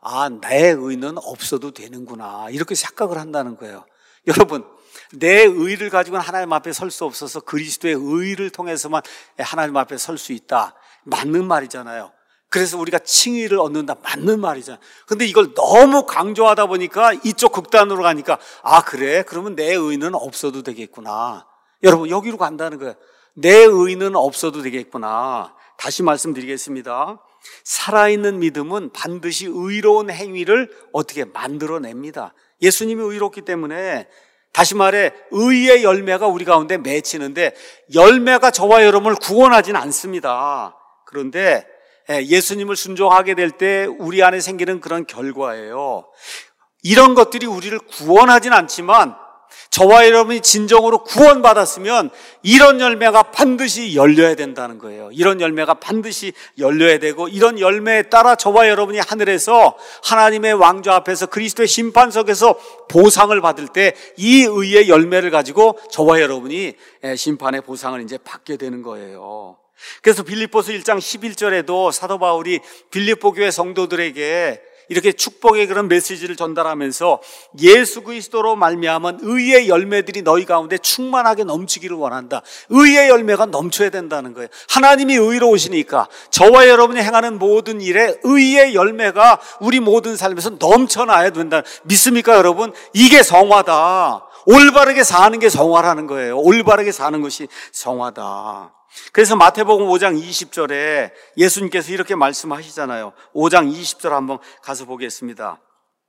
내 의는 없어도 되는구나, 이렇게 착각을 한다는 거예요. 여러분, 내 의를 가지고는 하나님 앞에 설 수 없어서 그리스도의 의를 통해서만 하나님 앞에 설 수 있다. 맞는 말이잖아요. 그래서 우리가 칭의를 얻는다. 맞는 말이잖아요. 근데 이걸 너무 강조하다 보니까 이쪽 극단으로 가니까 그래? 그러면 내 의는 없어도 되겠구나. 여러분, 여기로 간다는 거예요. 내 의는 없어도 되겠구나. 다시 말씀드리겠습니다. 살아있는 믿음은 반드시 의로운 행위를 어떻게 만들어냅니다. 예수님이 의롭기 때문에, 다시 말해 의의 열매가 우리 가운데 맺히는데, 열매가 저와 여러분을 구원하지는 않습니다. 그런데 예수님을 순종하게 될 때 우리 안에 생기는 그런 결과예요. 이런 것들이 우리를 구원하지는 않지만 저와 여러분이 진정으로 구원받았으면 이런 열매가 반드시 열려야 된다는 거예요. 이런 열매가 반드시 열려야 되고, 이런 열매에 따라 저와 여러분이 하늘에서 하나님의 왕좌 앞에서 그리스도의 심판석에서 보상을 받을 때 이 의의 열매를 가지고 저와 여러분이 심판의 보상을 이제 받게 되는 거예요. 그래서 빌립보서 1장 11절에도 사도 바울이 빌립보 교회 성도들에게 이렇게 축복의 그런 메시지를 전달하면서 예수 그리스도로 말미암은 의의 열매들이 너희 가운데 충만하게 넘치기를 원한다. 의의 열매가 넘쳐야 된다는 거예요. 하나님이 의로우시니까 저와 여러분이 행하는 모든 일에 의의 열매가 우리 모든 삶에서 넘쳐나야 된다. 믿습니까, 여러분? 이게 성화다. 올바르게 사는 게 성화라는 거예요. 올바르게 사는 것이 성화다. 그래서 마태복음 5장 20절에 예수님께서 이렇게 말씀하시잖아요. 5장 20절 한번 가서 보겠습니다.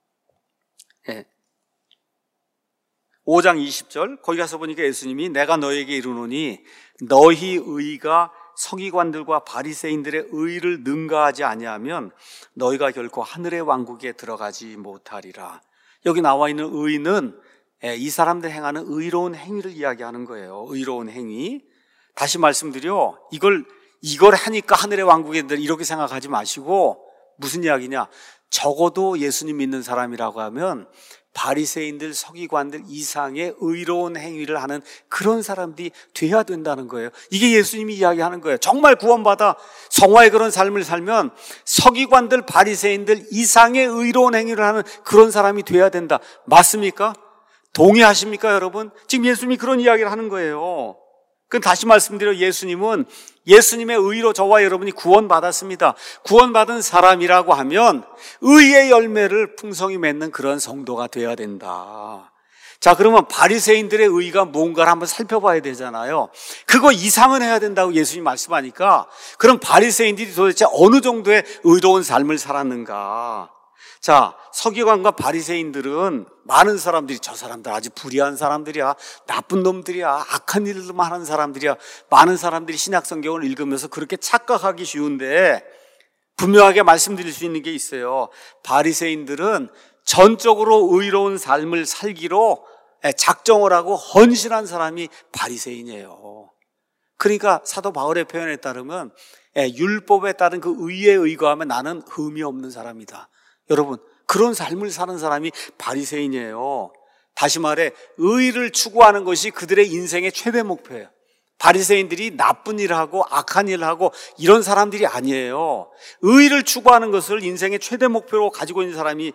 5장 20절 거기 가서 보니까 예수님이 내가 너에게 이르노니 너희 의가 서기관들과 바리새인들의 의를 능가하지 아니하면 너희가 결코 하늘의 왕국에 들어가지 못하리라. 여기 나와 있는 의는 이 사람들 행하는 의로운 행위를 이야기하는 거예요. 의로운 행위. 다시 말씀드려, 이걸 하니까 하늘의 왕국에 이렇게 생각하지 마시고, 무슨 이야기냐? 적어도 예수님 믿는 사람이라고 하면 바리새인들, 서기관들 이상의 의로운 행위를 하는 그런 사람들이 돼야 된다는 거예요. 이게 예수님이 이야기하는 거예요. 정말 구원받아 성화의 그런 삶을 살면 서기관들, 바리새인들 이상의 의로운 행위를 하는 그런 사람이 돼야 된다. 맞습니까? 동의하십니까, 여러분? 지금 예수님이 그런 이야기를 하는 거예요. 그 다시 말씀드려, 예수님은 예수님의 의로 저와 여러분이 구원받았습니다. 구원받은 사람이라고 하면 의의 열매를 풍성히 맺는 그런 성도가 되어야 된다. 자, 그러면 바리새인들의 의가 뭔가를 한번 살펴봐야 되잖아요. 그거 이상은 해야 된다고 예수님이 말씀하니까, 그럼 바리새인들이 도대체 어느 정도의 의로운 삶을 살았는가? 자, 서기관과 바리새인들은 많은 사람들이 저 사람들 아주 불의한 사람들이야, 나쁜 놈들이야, 악한 일들만 하는 사람들이야, 많은 사람들이 신약 성경을 읽으면서 그렇게 착각하기 쉬운데 분명하게 말씀드릴 수 있는 게 있어요. 바리새인들은 전적으로 의로운 삶을 살기로 작정을 하고 헌신한 사람이 바리새인이에요. 그러니까 사도 바울의 표현에 따르면 율법에 따른 그 의에 의거하면 나는 흠이 없는 사람이다. 여러분, 그런 삶을 사는 사람이 바리새인이에요. 다시 말해 의를 추구하는 것이 그들의 인생의 최대 목표예요. 바리새인들이 나쁜 일을 하고 악한 일을 하고 이런 사람들이 아니에요. 의를 추구하는 것을 인생의 최대 목표로 가지고 있는 사람이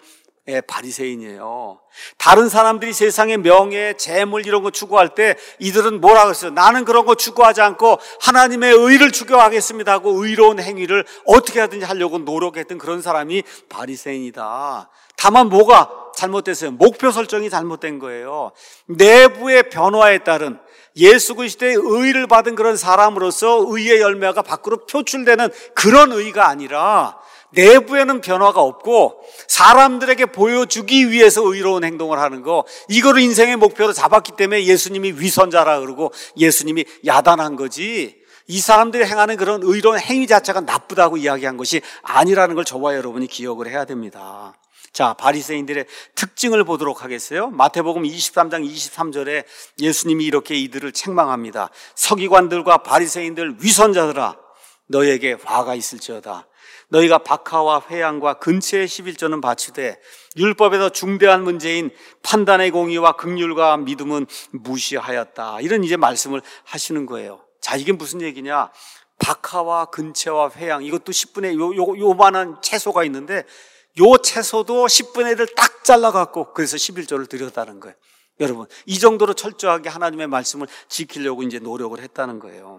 바리새인이에요. 다른 사람들이 세상의 명예, 재물 이런 거 추구할 때 이들은 뭐라고 했어요? 나는 그런 거 추구하지 않고 하나님의 의를 추구하겠습니다 하고 의로운 행위를 어떻게 하든지 하려고 노력했던 그런 사람이 바리새인이다. 다만 뭐가 잘못됐어요? 목표 설정이 잘못된 거예요. 내부의 변화에 따른 예수 그리스도의 의를 받은 그런 사람으로서 의의 열매가 밖으로 표출되는 그런 의가 아니라 내부에는 변화가 없고 사람들에게 보여주기 위해서 의로운 행동을 하는 거, 이거를 인생의 목표로 잡았기 때문에 예수님이 위선자라 그러고 예수님이 야단한 거지, 이 사람들이 행하는 그런 의로운 행위 자체가 나쁘다고 이야기한 것이 아니라는 걸 저와 여러분이 기억을 해야 됩니다. 자, 바리새인들의 특징을 보도록 하겠어요. 마태복음 23장 23절에 예수님이 이렇게 이들을 책망합니다. 서기관들과 바리새인들 위선자들아, 너희에게 화가 있을지어다. 너희가 박하와 회양과 근처의 11조는 바치되 율법에서 중대한 문제인 판단의 공의와 긍휼과 믿음은 무시하였다. 이런 이제 말씀을 하시는 거예요. 자, 이게 무슨 얘기냐? 박하와 근처와 회양, 이것도 10분의 요만한 채소가 있는데 요 채소도 10분의 1을 딱 잘라갖고 그래서 11조를 드렸다는 거예요. 여러분, 이 정도로 철저하게 하나님의 말씀을 지키려고 이제 노력을 했다는 거예요.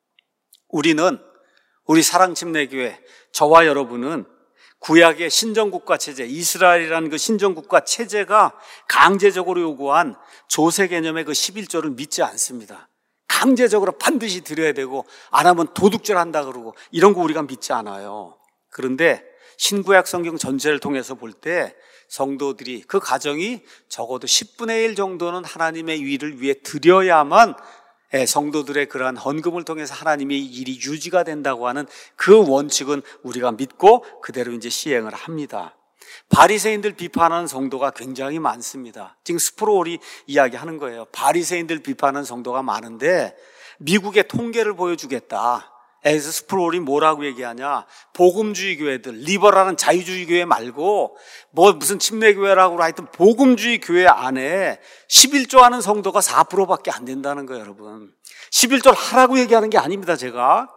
우리 사랑침례교회, 저와 여러분은 구약의 신정국가 체제, 이스라엘이라는 그 신정국가 체제가 강제적으로 요구한 조세 개념의 그 11조를 믿지 않습니다. 강제적으로 반드시 드려야 되고 안 하면 도둑질 한다 그러고 이런 거 우리가 믿지 않아요. 그런데 신구약 성경 전체를 통해서 볼 때 성도들이 그 가정이 적어도 10분의 1 정도는 하나님의 일을 위해 드려야만 성도들의 그러한 헌금을 통해서 하나님의 일이 유지가 된다고 하는 그 원칙은 우리가 믿고 그대로 이제 시행을 합니다. 바리새인들 비판하는 성도가 굉장히 많습니다. 지금 스프롤이 이야기하는 거예요. 바리새인들 비판하는 성도가 많은데 미국의 통계를 보여주겠다. 그래서 스프롤이 뭐라고 얘기하냐? 복음주의 교회들, 리버럴한 자유주의 교회 말고 무슨 침례교회라고 하여튼 복음주의 교회 안에 11조 하는 성도가 4%밖에 안 된다는 거예요, 여러분. 11조를 하라고 얘기하는 게 아닙니다, 제가.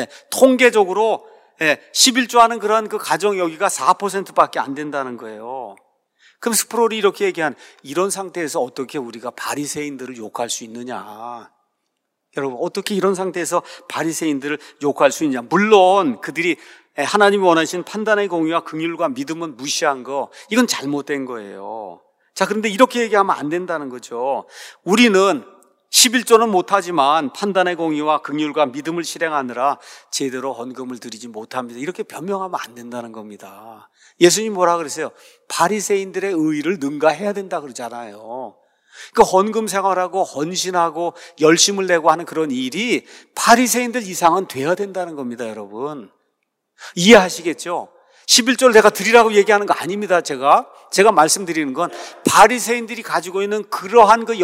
통계적으로 11조 하는 그런 그 가정 여기가 4%밖에 안 된다는 거예요. 그럼 스프롤이 이렇게 얘기한, 이런 상태에서 어떻게 우리가 바리새인들을 욕할 수 있느냐? 여러분, 어떻게 이런 상태에서 바리새인들을 욕할 수 있냐? 물론 그들이 하나님이 원하신 판단의 공의와 긍휼과 믿음은 무시한 거, 이건 잘못된 거예요. 자, 그런데 이렇게 얘기하면 안 된다는 거죠. 우리는 11조는 못하지만 판단의 공의와 긍휼과 믿음을 실행하느라 제대로 헌금을 드리지 못합니다. 이렇게 변명하면 안 된다는 겁니다. 예수님 뭐라 그러세요? 바리새인들의 의의를 능가해야 된다 그러잖아요. 그 헌금 생활하고 헌신하고 열심을 내고 하는 그런 일이 바리새인들 이상은 돼야 된다는 겁니다, 여러분. 이해하시겠죠? 11조를 내가 드리라고 얘기하는 거 아닙니다. 제가 말씀드리는 건 바리새인들이 가지고 있는 그러한 그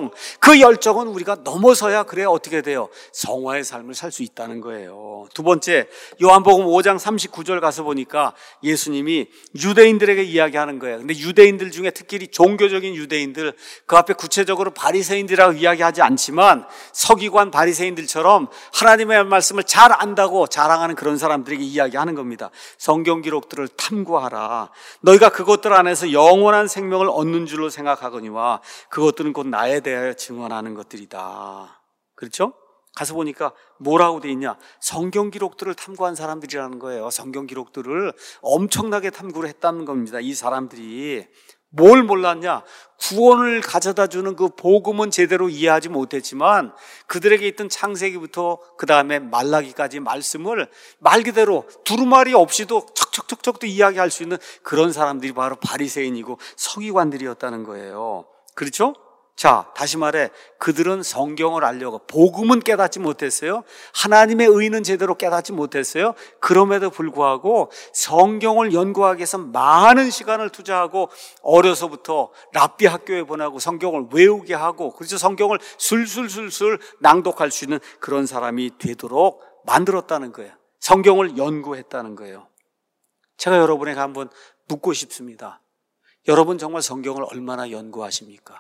열정은 우리가 넘어서야 그래야 어떻게 돼요? 성화의 삶을 살 수 있다는 거예요. 두 번째, 요한복음 5장 39절 가서 보니까 예수님이 유대인들에게 이야기하는 거예요. 근데 유대인들 중에 특히 종교적인 유대인들, 그 앞에 구체적으로 바리새인들이라고 이야기하지 않지만 서기관 바리새인들처럼 하나님의 말씀을 잘 안다고 자랑하는 그런 사람들에게 이야기하는 겁니다. 성경 기록들을 탐구하라. 너희가 그것들 안에서 영원한 생명을 얻는 줄로 생각하거니와 그것들은 곧 나에 대하여 증언하는 것들이다. 그렇죠? 가서 보니까 뭐라고 돼 있냐? 성경 기록들을 탐구한 사람들이라는 거예요. 성경 기록들을 엄청나게 탐구를 했다는 겁니다. 이 사람들이 뭘 몰랐냐? 구원을 가져다 주는 그 복음은 제대로 이해하지 못했지만 그들에게 있던 창세기부터 그 다음에 말라기까지 말씀을 말 그대로 두루마리 없이도 척척척척도 이야기할 수 있는 그런 사람들이 바로 바리새인이고 서기관들이었다는 거예요. 그렇죠? 자, 다시 말해 그들은 성경을 알려고 복음은 깨닫지 못했어요. 하나님의 의는 제대로 깨닫지 못했어요. 그럼에도 불구하고 성경을 연구하기 위해서 많은 시간을 투자하고 어려서부터 랍비 학교에 보내고 성경을 외우게 하고 그래서 성경을 술술술술 낭독할 수 있는 그런 사람이 되도록 만들었다는 거예요. 성경을 연구했다는 거예요. 제가 여러분에게 한번 묻고 싶습니다. 여러분 정말 성경을 얼마나 연구하십니까?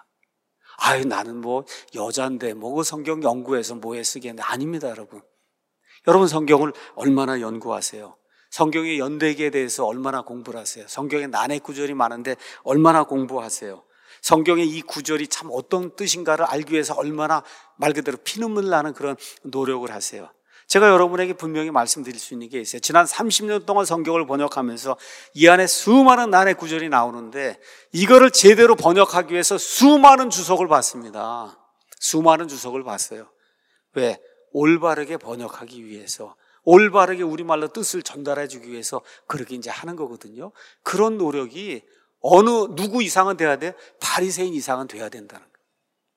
나는 여잔데 그 성경 연구해서 뭐에 쓰겠네. 아닙니다, 여러분. 여러분 성경을 얼마나 연구하세요? 성경의 연대기에 대해서 얼마나 공부를 하세요? 성경에 난해 구절이 많은데 얼마나 공부하세요? 성경의 이 구절이 참 어떤 뜻인가를 알기 위해서 얼마나 말 그대로 피눈물 나는 그런 노력을 하세요? 제가 여러분에게 분명히 말씀드릴 수 있는 게 있어요. 지난 30년 동안 성경을 번역하면서 이 안에 수많은 난해 구절이 나오는데 이거를 제대로 번역하기 위해서 수많은 주석을 봤습니다. 수많은 주석을 봤어요. 왜? 올바르게 번역하기 위해서, 올바르게 우리말로 뜻을 전달해 주기 위해서 그렇게 이제 하는 거거든요. 그런 노력이 누구 이상은 돼야 돼? 바리새인 이상은 돼야 된다는 거예요.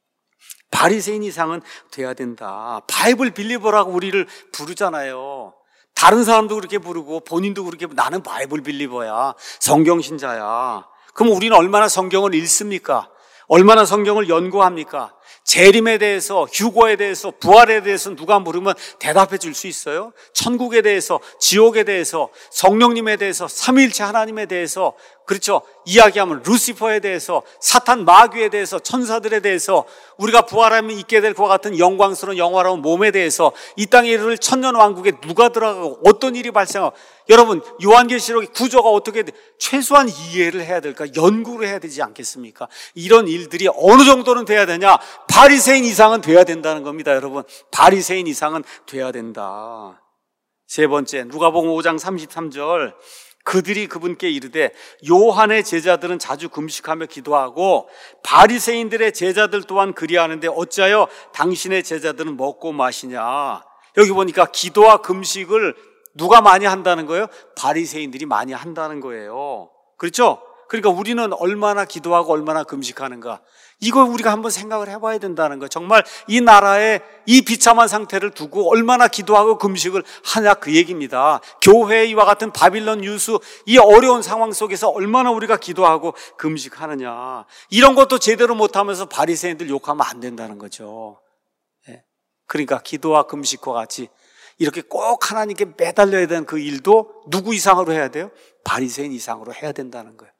바리새인 이상은 돼야 된다. 바이블 빌리버라고 우리를 부르잖아요. 다른 사람도 그렇게 부르고 본인도 그렇게, 나는 바이블 빌리버야, 성경 신자야. 그럼 우리는 얼마나 성경을 읽습니까? 얼마나 성경을 연구합니까? 재림에 대해서, 휴거에 대해서, 부활에 대해서 누가 물으면 대답해 줄 수 있어요? 천국에 대해서, 지옥에 대해서, 성령님에 대해서, 삼위일체 하나님에 대해서, 그렇죠? 이야기하면 루시퍼에 대해서, 사탄 마귀에 대해서, 천사들에 대해서, 우리가 부활하면 있게 될 것 같은 영광스러운 영화로운 몸에 대해서, 이 땅에 이를 천년왕국에 누가 들어가고 어떤 일이 발생하고, 여러분 요한계시록의 구조가 어떻게 돼? 최소한 이해를 해야 될까? 연구를 해야 되지 않겠습니까? 이런 일들이 어느 정도는 돼야 되냐? 바리새인 이상은 돼야 된다는 겁니다. 여러분, 바리새인 이상은 돼야 된다. 세 번째, 누가복음 5장 33절, 그들이 그분께 이르되 요한의 제자들은 자주 금식하며 기도하고 바리새인들의 제자들 또한 그리하는데 어찌하여 당신의 제자들은 먹고 마시냐? 여기 보니까 기도와 금식을 누가 많이 한다는 거예요? 바리새인들이 많이 한다는 거예요. 그렇죠? 그러니까 우리는 얼마나 기도하고 얼마나 금식하는가, 이거 우리가 한번 생각을 해봐야 된다는 거예요. 정말 이 나라의 이 비참한 상태를 두고 얼마나 기도하고 금식을 하냐, 그 얘기입니다. 교회의 이와 같은 바빌론 유수, 이 어려운 상황 속에서 얼마나 우리가 기도하고 금식하느냐, 이런 것도 제대로 못하면서 바리새인들 욕하면 안 된다는 거죠. 그러니까 기도와 금식과 같이 이렇게 꼭 하나님께 매달려야 되는 그 일도 누구 이상으로 해야 돼요? 바리새인 이상으로 해야 된다는 거예요.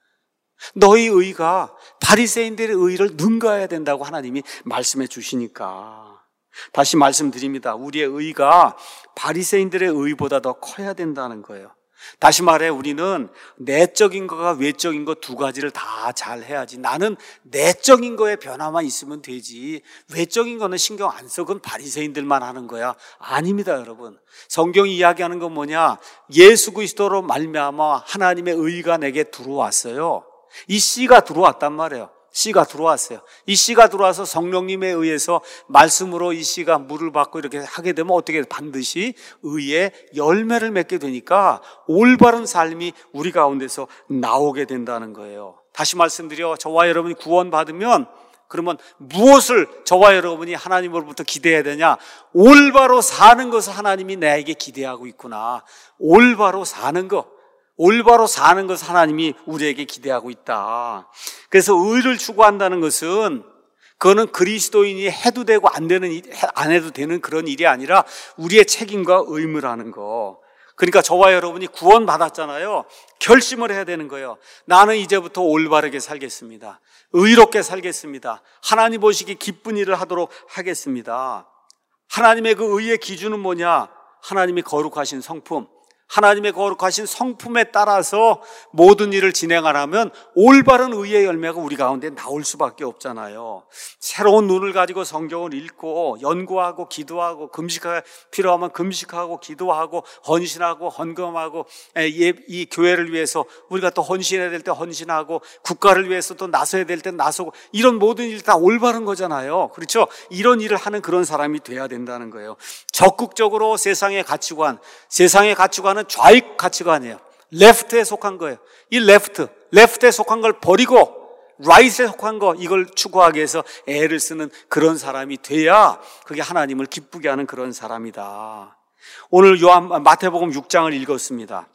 너희 의가 바리새인들의 의를 능가해야 된다고 하나님이 말씀해 주시니까. 다시 말씀드립니다. 우리의 의가 바리새인들의 의보다 더 커야 된다는 거예요. 다시 말해, 우리는 내적인 거와 외적인 거 두 가지를 다 잘 해야지. 나는 내적인 거에 변화만 있으면 되지, 외적인 거는 신경 안 써, 그건 바리새인들만 하는 거야. 아닙니다, 여러분. 성경이 이야기하는 건 뭐냐? 예수 그리스도로 말미암아 하나님의 의가 내게 들어왔어요. 이 씨가 들어왔단 말이에요. 씨가 들어왔어요. 이 씨가 들어와서 성령님에 의해서 말씀으로 이 씨가 물을 받고 이렇게 하게 되면 어떻게 반드시 의의 열매를 맺게 되니까 올바른 삶이 우리 가운데서 나오게 된다는 거예요. 다시 말씀드려, 저와 여러분이 구원받으면 그러면 무엇을 저와 여러분이 하나님으로부터 기대해야 되냐? 올바로 사는 것을 하나님이 나에게 기대하고 있구나. 올바로 사는 것, 올바로 사는 것을 하나님이 우리에게 기대하고 있다. 그래서 의를 추구한다는 것은, 그거는 그리스도인이 해도 되고 안 해도 되는 그런 일이 아니라 우리의 책임과 의무라는 거. 그러니까 저와 여러분이 구원받았잖아요. 결심을 해야 되는 거예요. 나는 이제부터 올바르게 살겠습니다. 의롭게 살겠습니다. 하나님 보시기 기쁜 일을 하도록 하겠습니다. 하나님의 그 의의 기준은 뭐냐? 하나님이 거룩하신 성품, 하나님의 거룩하신 성품에 따라서 모든 일을 진행하려면 올바른 의의 열매가 우리 가운데 나올 수밖에 없잖아요. 새로운 눈을 가지고 성경을 읽고 연구하고 기도하고 금식할 필요하면 금식하고 기도하고 헌신하고 헌금하고, 이 교회를 위해서 우리가 또 헌신해야 될 때 헌신하고, 국가를 위해서 또 나서야 될 때 나서고, 이런 모든 일 다 올바른 거잖아요. 그렇죠? 이런 일을 하는 그런 사람이 돼야 된다는 거예요. 적극적으로 세상의 가치관은 좌익 가치관이에요. 레프트에 속한 거예요. 이 레프트에 속한 걸 버리고 라이트에 속한 거, 이걸 추구하기 위해서 애를 쓰는 그런 사람이 돼야 그게 하나님을 기쁘게 하는 그런 사람이다. 오늘 마태복음 6장을 읽었습니다.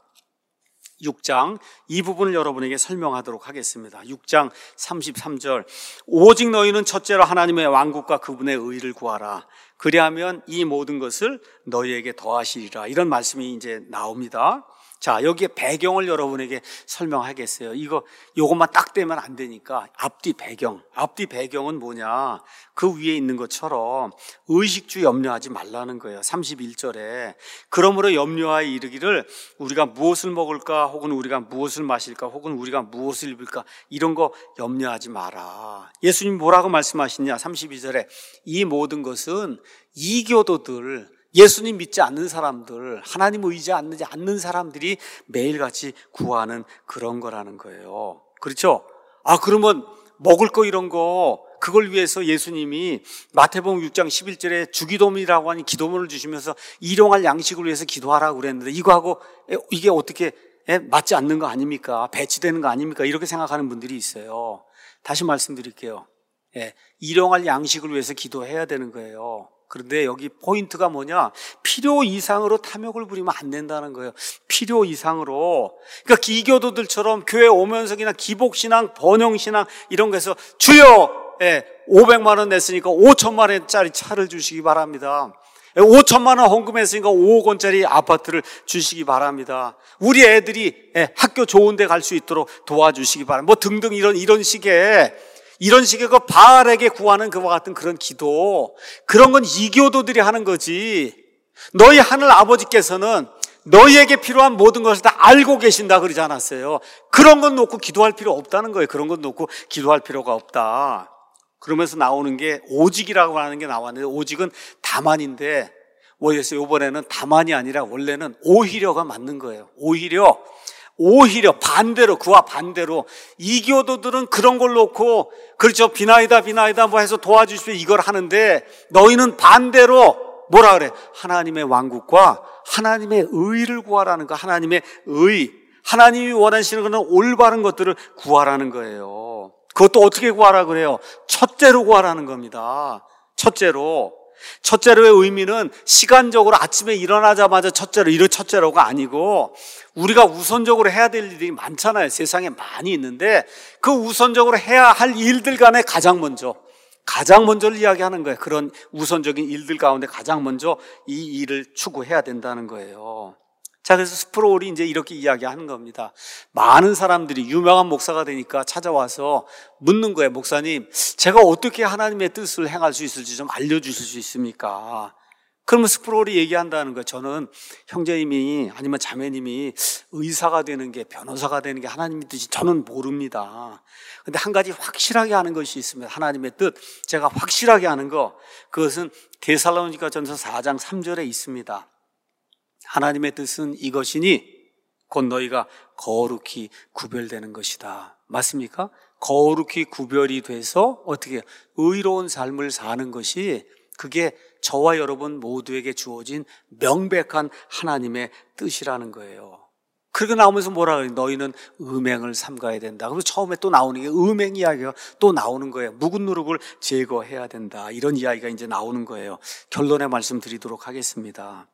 6장 이 부분을 여러분에게 설명하도록 하겠습니다. 6장 33절, 오직 너희는 첫째로 하나님의 왕국과 그분의 의를 구하라. 그리하면 이 모든 것을 너희에게 더하시리라. 이런 말씀이 이제 나옵니다. 자, 여기에 배경을 여러분에게 설명하겠어요. 요것만 딱 되면 안 되니까 앞뒤 배경은 뭐냐? 그 위에 있는 것처럼 의식주 염려하지 말라는 거예요. 31절에 그러므로 염려하여 이르기를 우리가 무엇을 먹을까, 혹은 우리가 무엇을 마실까, 혹은 우리가 무엇을 입을까, 이런 거 염려하지 마라. 예수님 뭐라고 말씀하시냐? 32절에 이 모든 것은 이교도들, 예수님 믿지 않는 사람들, 하나님 의지 않는 사람들이 매일같이 구하는 그런 거라는 거예요. 그렇죠? 그러면 먹을 거 이런 거, 그걸 위해서 예수님이 마태복음 6장 11절에 주기도문이라고 하니 기도문을 주시면서 일용할 양식을 위해서 기도하라고 그랬는데, 이거하고 이게 어떻게 맞지 않는 거 아닙니까? 배치되는 거 아닙니까? 이렇게 생각하는 분들이 있어요. 다시 말씀드릴게요. 일용할 양식을 위해서 기도해야 되는 거예요. 그런데 여기 포인트가 뭐냐? 필요 이상으로 탐욕을 부리면 안 된다는 거예요. 필요 이상으로. 그러니까 기교도들처럼 교회 오면서 그냥 기복신앙, 번영신앙 이런 거에서 주여 500만 원 냈으니까 5천만 원짜리 차를 주시기 바랍니다. 5천만 원 헌금했으니까 5억 원짜리 아파트를 주시기 바랍니다. 우리 애들이 학교 좋은 데 갈 수 있도록 도와주시기 바랍니다. 뭐 등등 이런 식의 그 바알에게 구하는 그와 같은 그런 기도, 그런 건 이교도들이 하는 거지. 너희 하늘 아버지께서는 너희에게 필요한 모든 것을 다 알고 계신다 그러지 않았어요. 그런 건 놓고 기도할 필요 없다는 거예요. 그런 건 놓고 기도할 필요가 없다. 그러면서 나오는 게 오직이라고 하는 게 나왔는데, 오직은 다만인데, 그래서 이번에는 다만이 아니라 원래는 오히려가 맞는 거예요. 오히려 반대로, 그와 반대로 이교도들은 그런 걸 놓고, 그렇죠, 비나이다 뭐 해서 도와주십시오 이걸 하는데, 너희는 반대로 뭐라 그래? 하나님의 왕국과 하나님의 의를 구하라는 거. 하나님의 의, 하나님이 원하시는 것은 올바른 것들을 구하라는 거예요. 그것도 어떻게 구하라 그래요? 첫째로 구하라는 겁니다. 첫째로의 의미는 시간적으로 아침에 일어나자마자 첫째로가 아니고, 우리가 우선적으로 해야 될 일이 많잖아요. 세상에 많이 있는데 그 우선적으로 해야 할 일들 간에 가장 먼저를 이야기하는 거예요. 그런 우선적인 일들 가운데 가장 먼저 이 일을 추구해야 된다는 거예요. 자, 그래서 스프롤이 이제 이렇게 이야기하는 겁니다. 많은 사람들이 유명한 목사가 되니까 찾아와서 묻는 거예요. 목사님, 제가 어떻게 하나님의 뜻을 행할 수 있을지 좀 알려주실 수 있습니까? 그러면 스프롤이 얘기한다는 거예요. 저는 형제님이 아니면 자매님이 의사가 되는 게, 변호사가 되는 게 하나님의 뜻이 저는 모릅니다. 근데 한 가지 확실하게 하는 것이 있습니다. 하나님의 뜻, 제가 확실하게 하는 거, 그것은 데살로니가 전서 4장 3절에 있습니다. 하나님의 뜻은 이것이니 곧 너희가 거룩히 구별되는 것이다. 맞습니까? 거룩히 구별이 돼서 어떻게 의로운 삶을 사는 것이, 그게 저와 여러분 모두에게 주어진 명백한 하나님의 뜻이라는 거예요. 그리고 나오면서 뭐라 그래요? 너희는 음행을 삼가야 된다. 그리고 처음에 또 나오는 게 음행 이야기가 또 나오는 거예요. 묵은 누룩을 제거해야 된다. 이런 이야기가 이제 나오는 거예요. 결론의 말씀 드리도록 하겠습니다.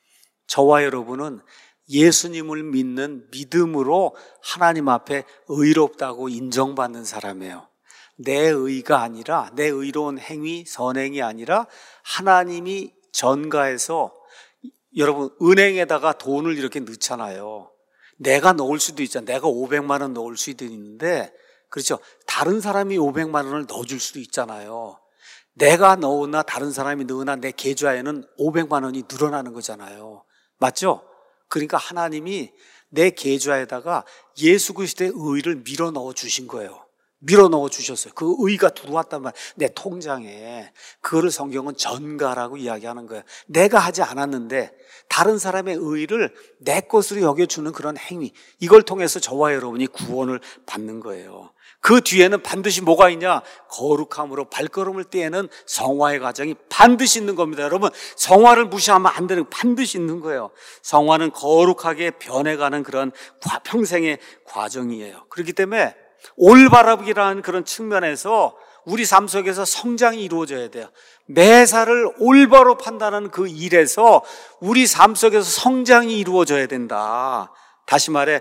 저와 여러분은 예수님을 믿는 믿음으로 하나님 앞에 의롭다고 인정받는 사람이에요. 내 의가 아니라, 내 의로운 행위, 선행이 아니라 하나님이 전가해서, 여러분 은행에다가 돈을 이렇게 넣잖아요. 내가 넣을 수도 있잖아요. 내가 500만 원 넣을 수도 있는데, 그렇죠, 다른 사람이 500만 원을 넣어줄 수도 있잖아요. 내가 넣으나 다른 사람이 넣으나 내 계좌에는 500만 원이 늘어나는 거잖아요. 맞죠? 그러니까 하나님이 내 계좌에다가 예수 그리스도의 의를 밀어 넣어 주신 거예요. 밀어 넣어 주셨어요. 그 의가 들어왔단 말이에요. 내 통장에. 그거를 성경은 전가라고 이야기하는 거예요. 내가 하지 않았는데 다른 사람의 의를 내 것으로 여겨주는 그런 행위, 이걸 통해서 저와 여러분이 구원을 받는 거예요. 그 뒤에는 반드시 뭐가 있냐? 거룩함으로 발걸음을 떼는 성화의 과정이 반드시 있는 겁니다. 여러분, 성화를 무시하면 안 되는, 반드시 있는 거예요. 성화는 거룩하게 변해가는 그런 평생의 과정이에요. 그렇기 때문에 올바르기라는 그런 측면에서 우리 삶 속에서 성장이 이루어져야 돼요. 매사를 올바로 판단하는 그 일에서 우리 삶 속에서 성장이 이루어져야 된다. 다시 말해,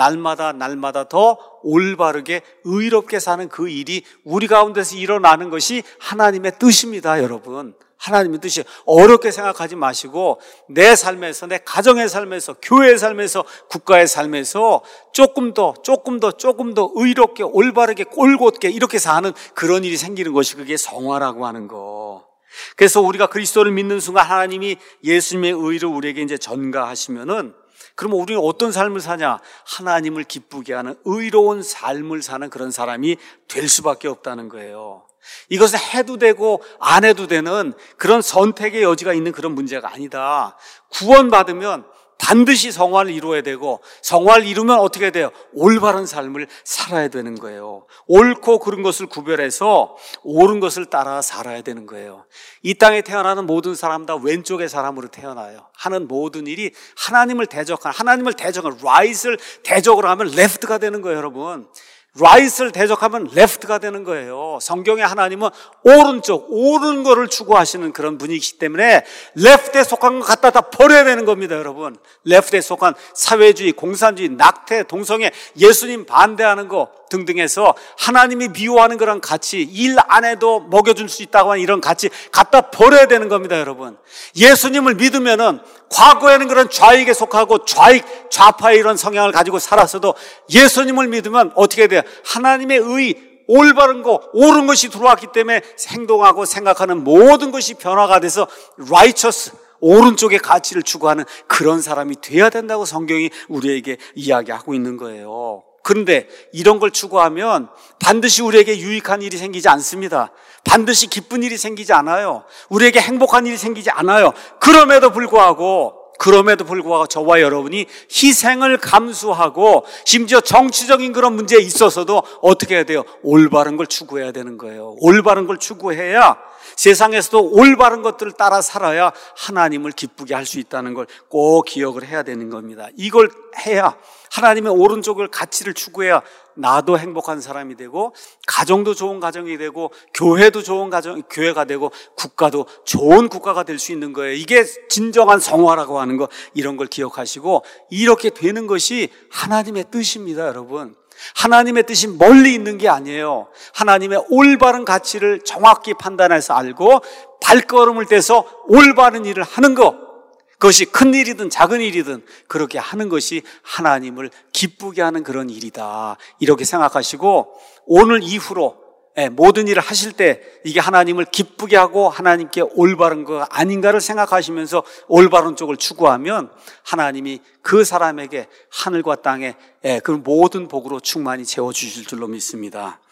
날마다 더 올바르게 의롭게 사는 그 일이 우리 가운데서 일어나는 것이 하나님의 뜻입니다. 여러분, 하나님의 뜻이 어렵게 생각하지 마시고, 내 삶에서, 내 가정의 삶에서, 교회의 삶에서, 국가의 삶에서 조금 더 의롭게, 올바르게, 꼴곧게 이렇게 사는 그런 일이 생기는 것이, 그게 성화라고 하는 거. 그래서 우리가 그리스도를 믿는 순간 하나님이 예수님의 의를 우리에게 이제 전가하시면은, 그러면 우리는 어떤 삶을 사냐? 하나님을 기쁘게 하는 의로운 삶을 사는 그런 사람이 될 수밖에 없다는 거예요. 이것을 해도 되고 안 해도 되는 그런 선택의 여지가 있는 그런 문제가 아니다. 구원받으면 반드시 성화를 이루어야 되고, 성화를 이루면 어떻게 돼요? 올바른 삶을 살아야 되는 거예요. 옳고 그른 것을 구별해서 옳은 것을 따라 살아야 되는 거예요. 이 땅에 태어나는 모든 사람 다 왼쪽의 사람으로 태어나요. 하는 모든 일이 하나님을 대적한, right을 대적으로 하면 left가 되는 거예요, 여러분. right을 대적하면 left가 되는 거예요. 성경의 하나님은 오른쪽, 옳은 거를 추구하시는 그런 분이기 때문에 left에 속한 거 갖다 다 버려야 되는 겁니다, 여러분. left에 속한 사회주의, 공산주의, 낙태, 동성애, 예수님 반대하는 거 등등 해서 하나님이 미워하는 그런 가치, 일 안 해도 먹여줄 수 있다고 하는 이런 가치 갖다 버려야 되는 겁니다, 여러분. 예수님을 믿으면은 과거에는 그런 좌익에 속하고 좌파의 이런 성향을 가지고 살았어도 예수님을 믿으면 어떻게 돼요? 하나님의 올바른 거, 옳은 것이 들어왔기 때문에 행동하고 생각하는 모든 것이 변화가 돼서 righteous, 오른쪽의 가치를 추구하는 그런 사람이 돼야 된다고 성경이 우리에게 이야기하고 있는 거예요. 그런데 이런 걸 추구하면 반드시 우리에게 유익한 일이 생기지 않습니다. 반드시 기쁜 일이 생기지 않아요. 우리에게 행복한 일이 생기지 않아요. 그럼에도 불구하고 저와 여러분이 희생을 감수하고 심지어 정치적인 그런 문제에 있어서도 어떻게 해야 돼요? 올바른 걸 추구해야 되는 거예요. 올바른 걸 추구해야 세상에서도 올바른 것들을 따라 살아야 하나님을 기쁘게 할 수 있다는 걸 꼭 기억을 해야 되는 겁니다. 이걸 해야, 하나님의 오른쪽을 가치를 추구해야 나도 행복한 사람이 되고, 가정도 좋은 가정이 되고, 교회도 좋은 교회가 되고, 국가도 좋은 국가가 될 수 있는 거예요. 이게 진정한 성화라고 하는 거, 이런 걸 기억하시고, 이렇게 되는 것이 하나님의 뜻입니다, 여러분. 하나님의 뜻이 멀리 있는 게 아니에요. 하나님의 올바른 가치를 정확히 판단해서 알고 발걸음을 떼서 올바른 일을 하는 것, 그것이 큰 일이든 작은 일이든 그렇게 하는 것이 하나님을 기쁘게 하는 그런 일이다, 이렇게 생각하시고, 오늘 이후로 모든 일을 하실 때 이게 하나님을 기쁘게 하고 하나님께 올바른 거 아닌가를 생각하시면서 올바른 쪽을 추구하면 하나님이 그 사람에게 하늘과 땅에 그 모든 복으로 충만히 채워주실 줄로 믿습니다.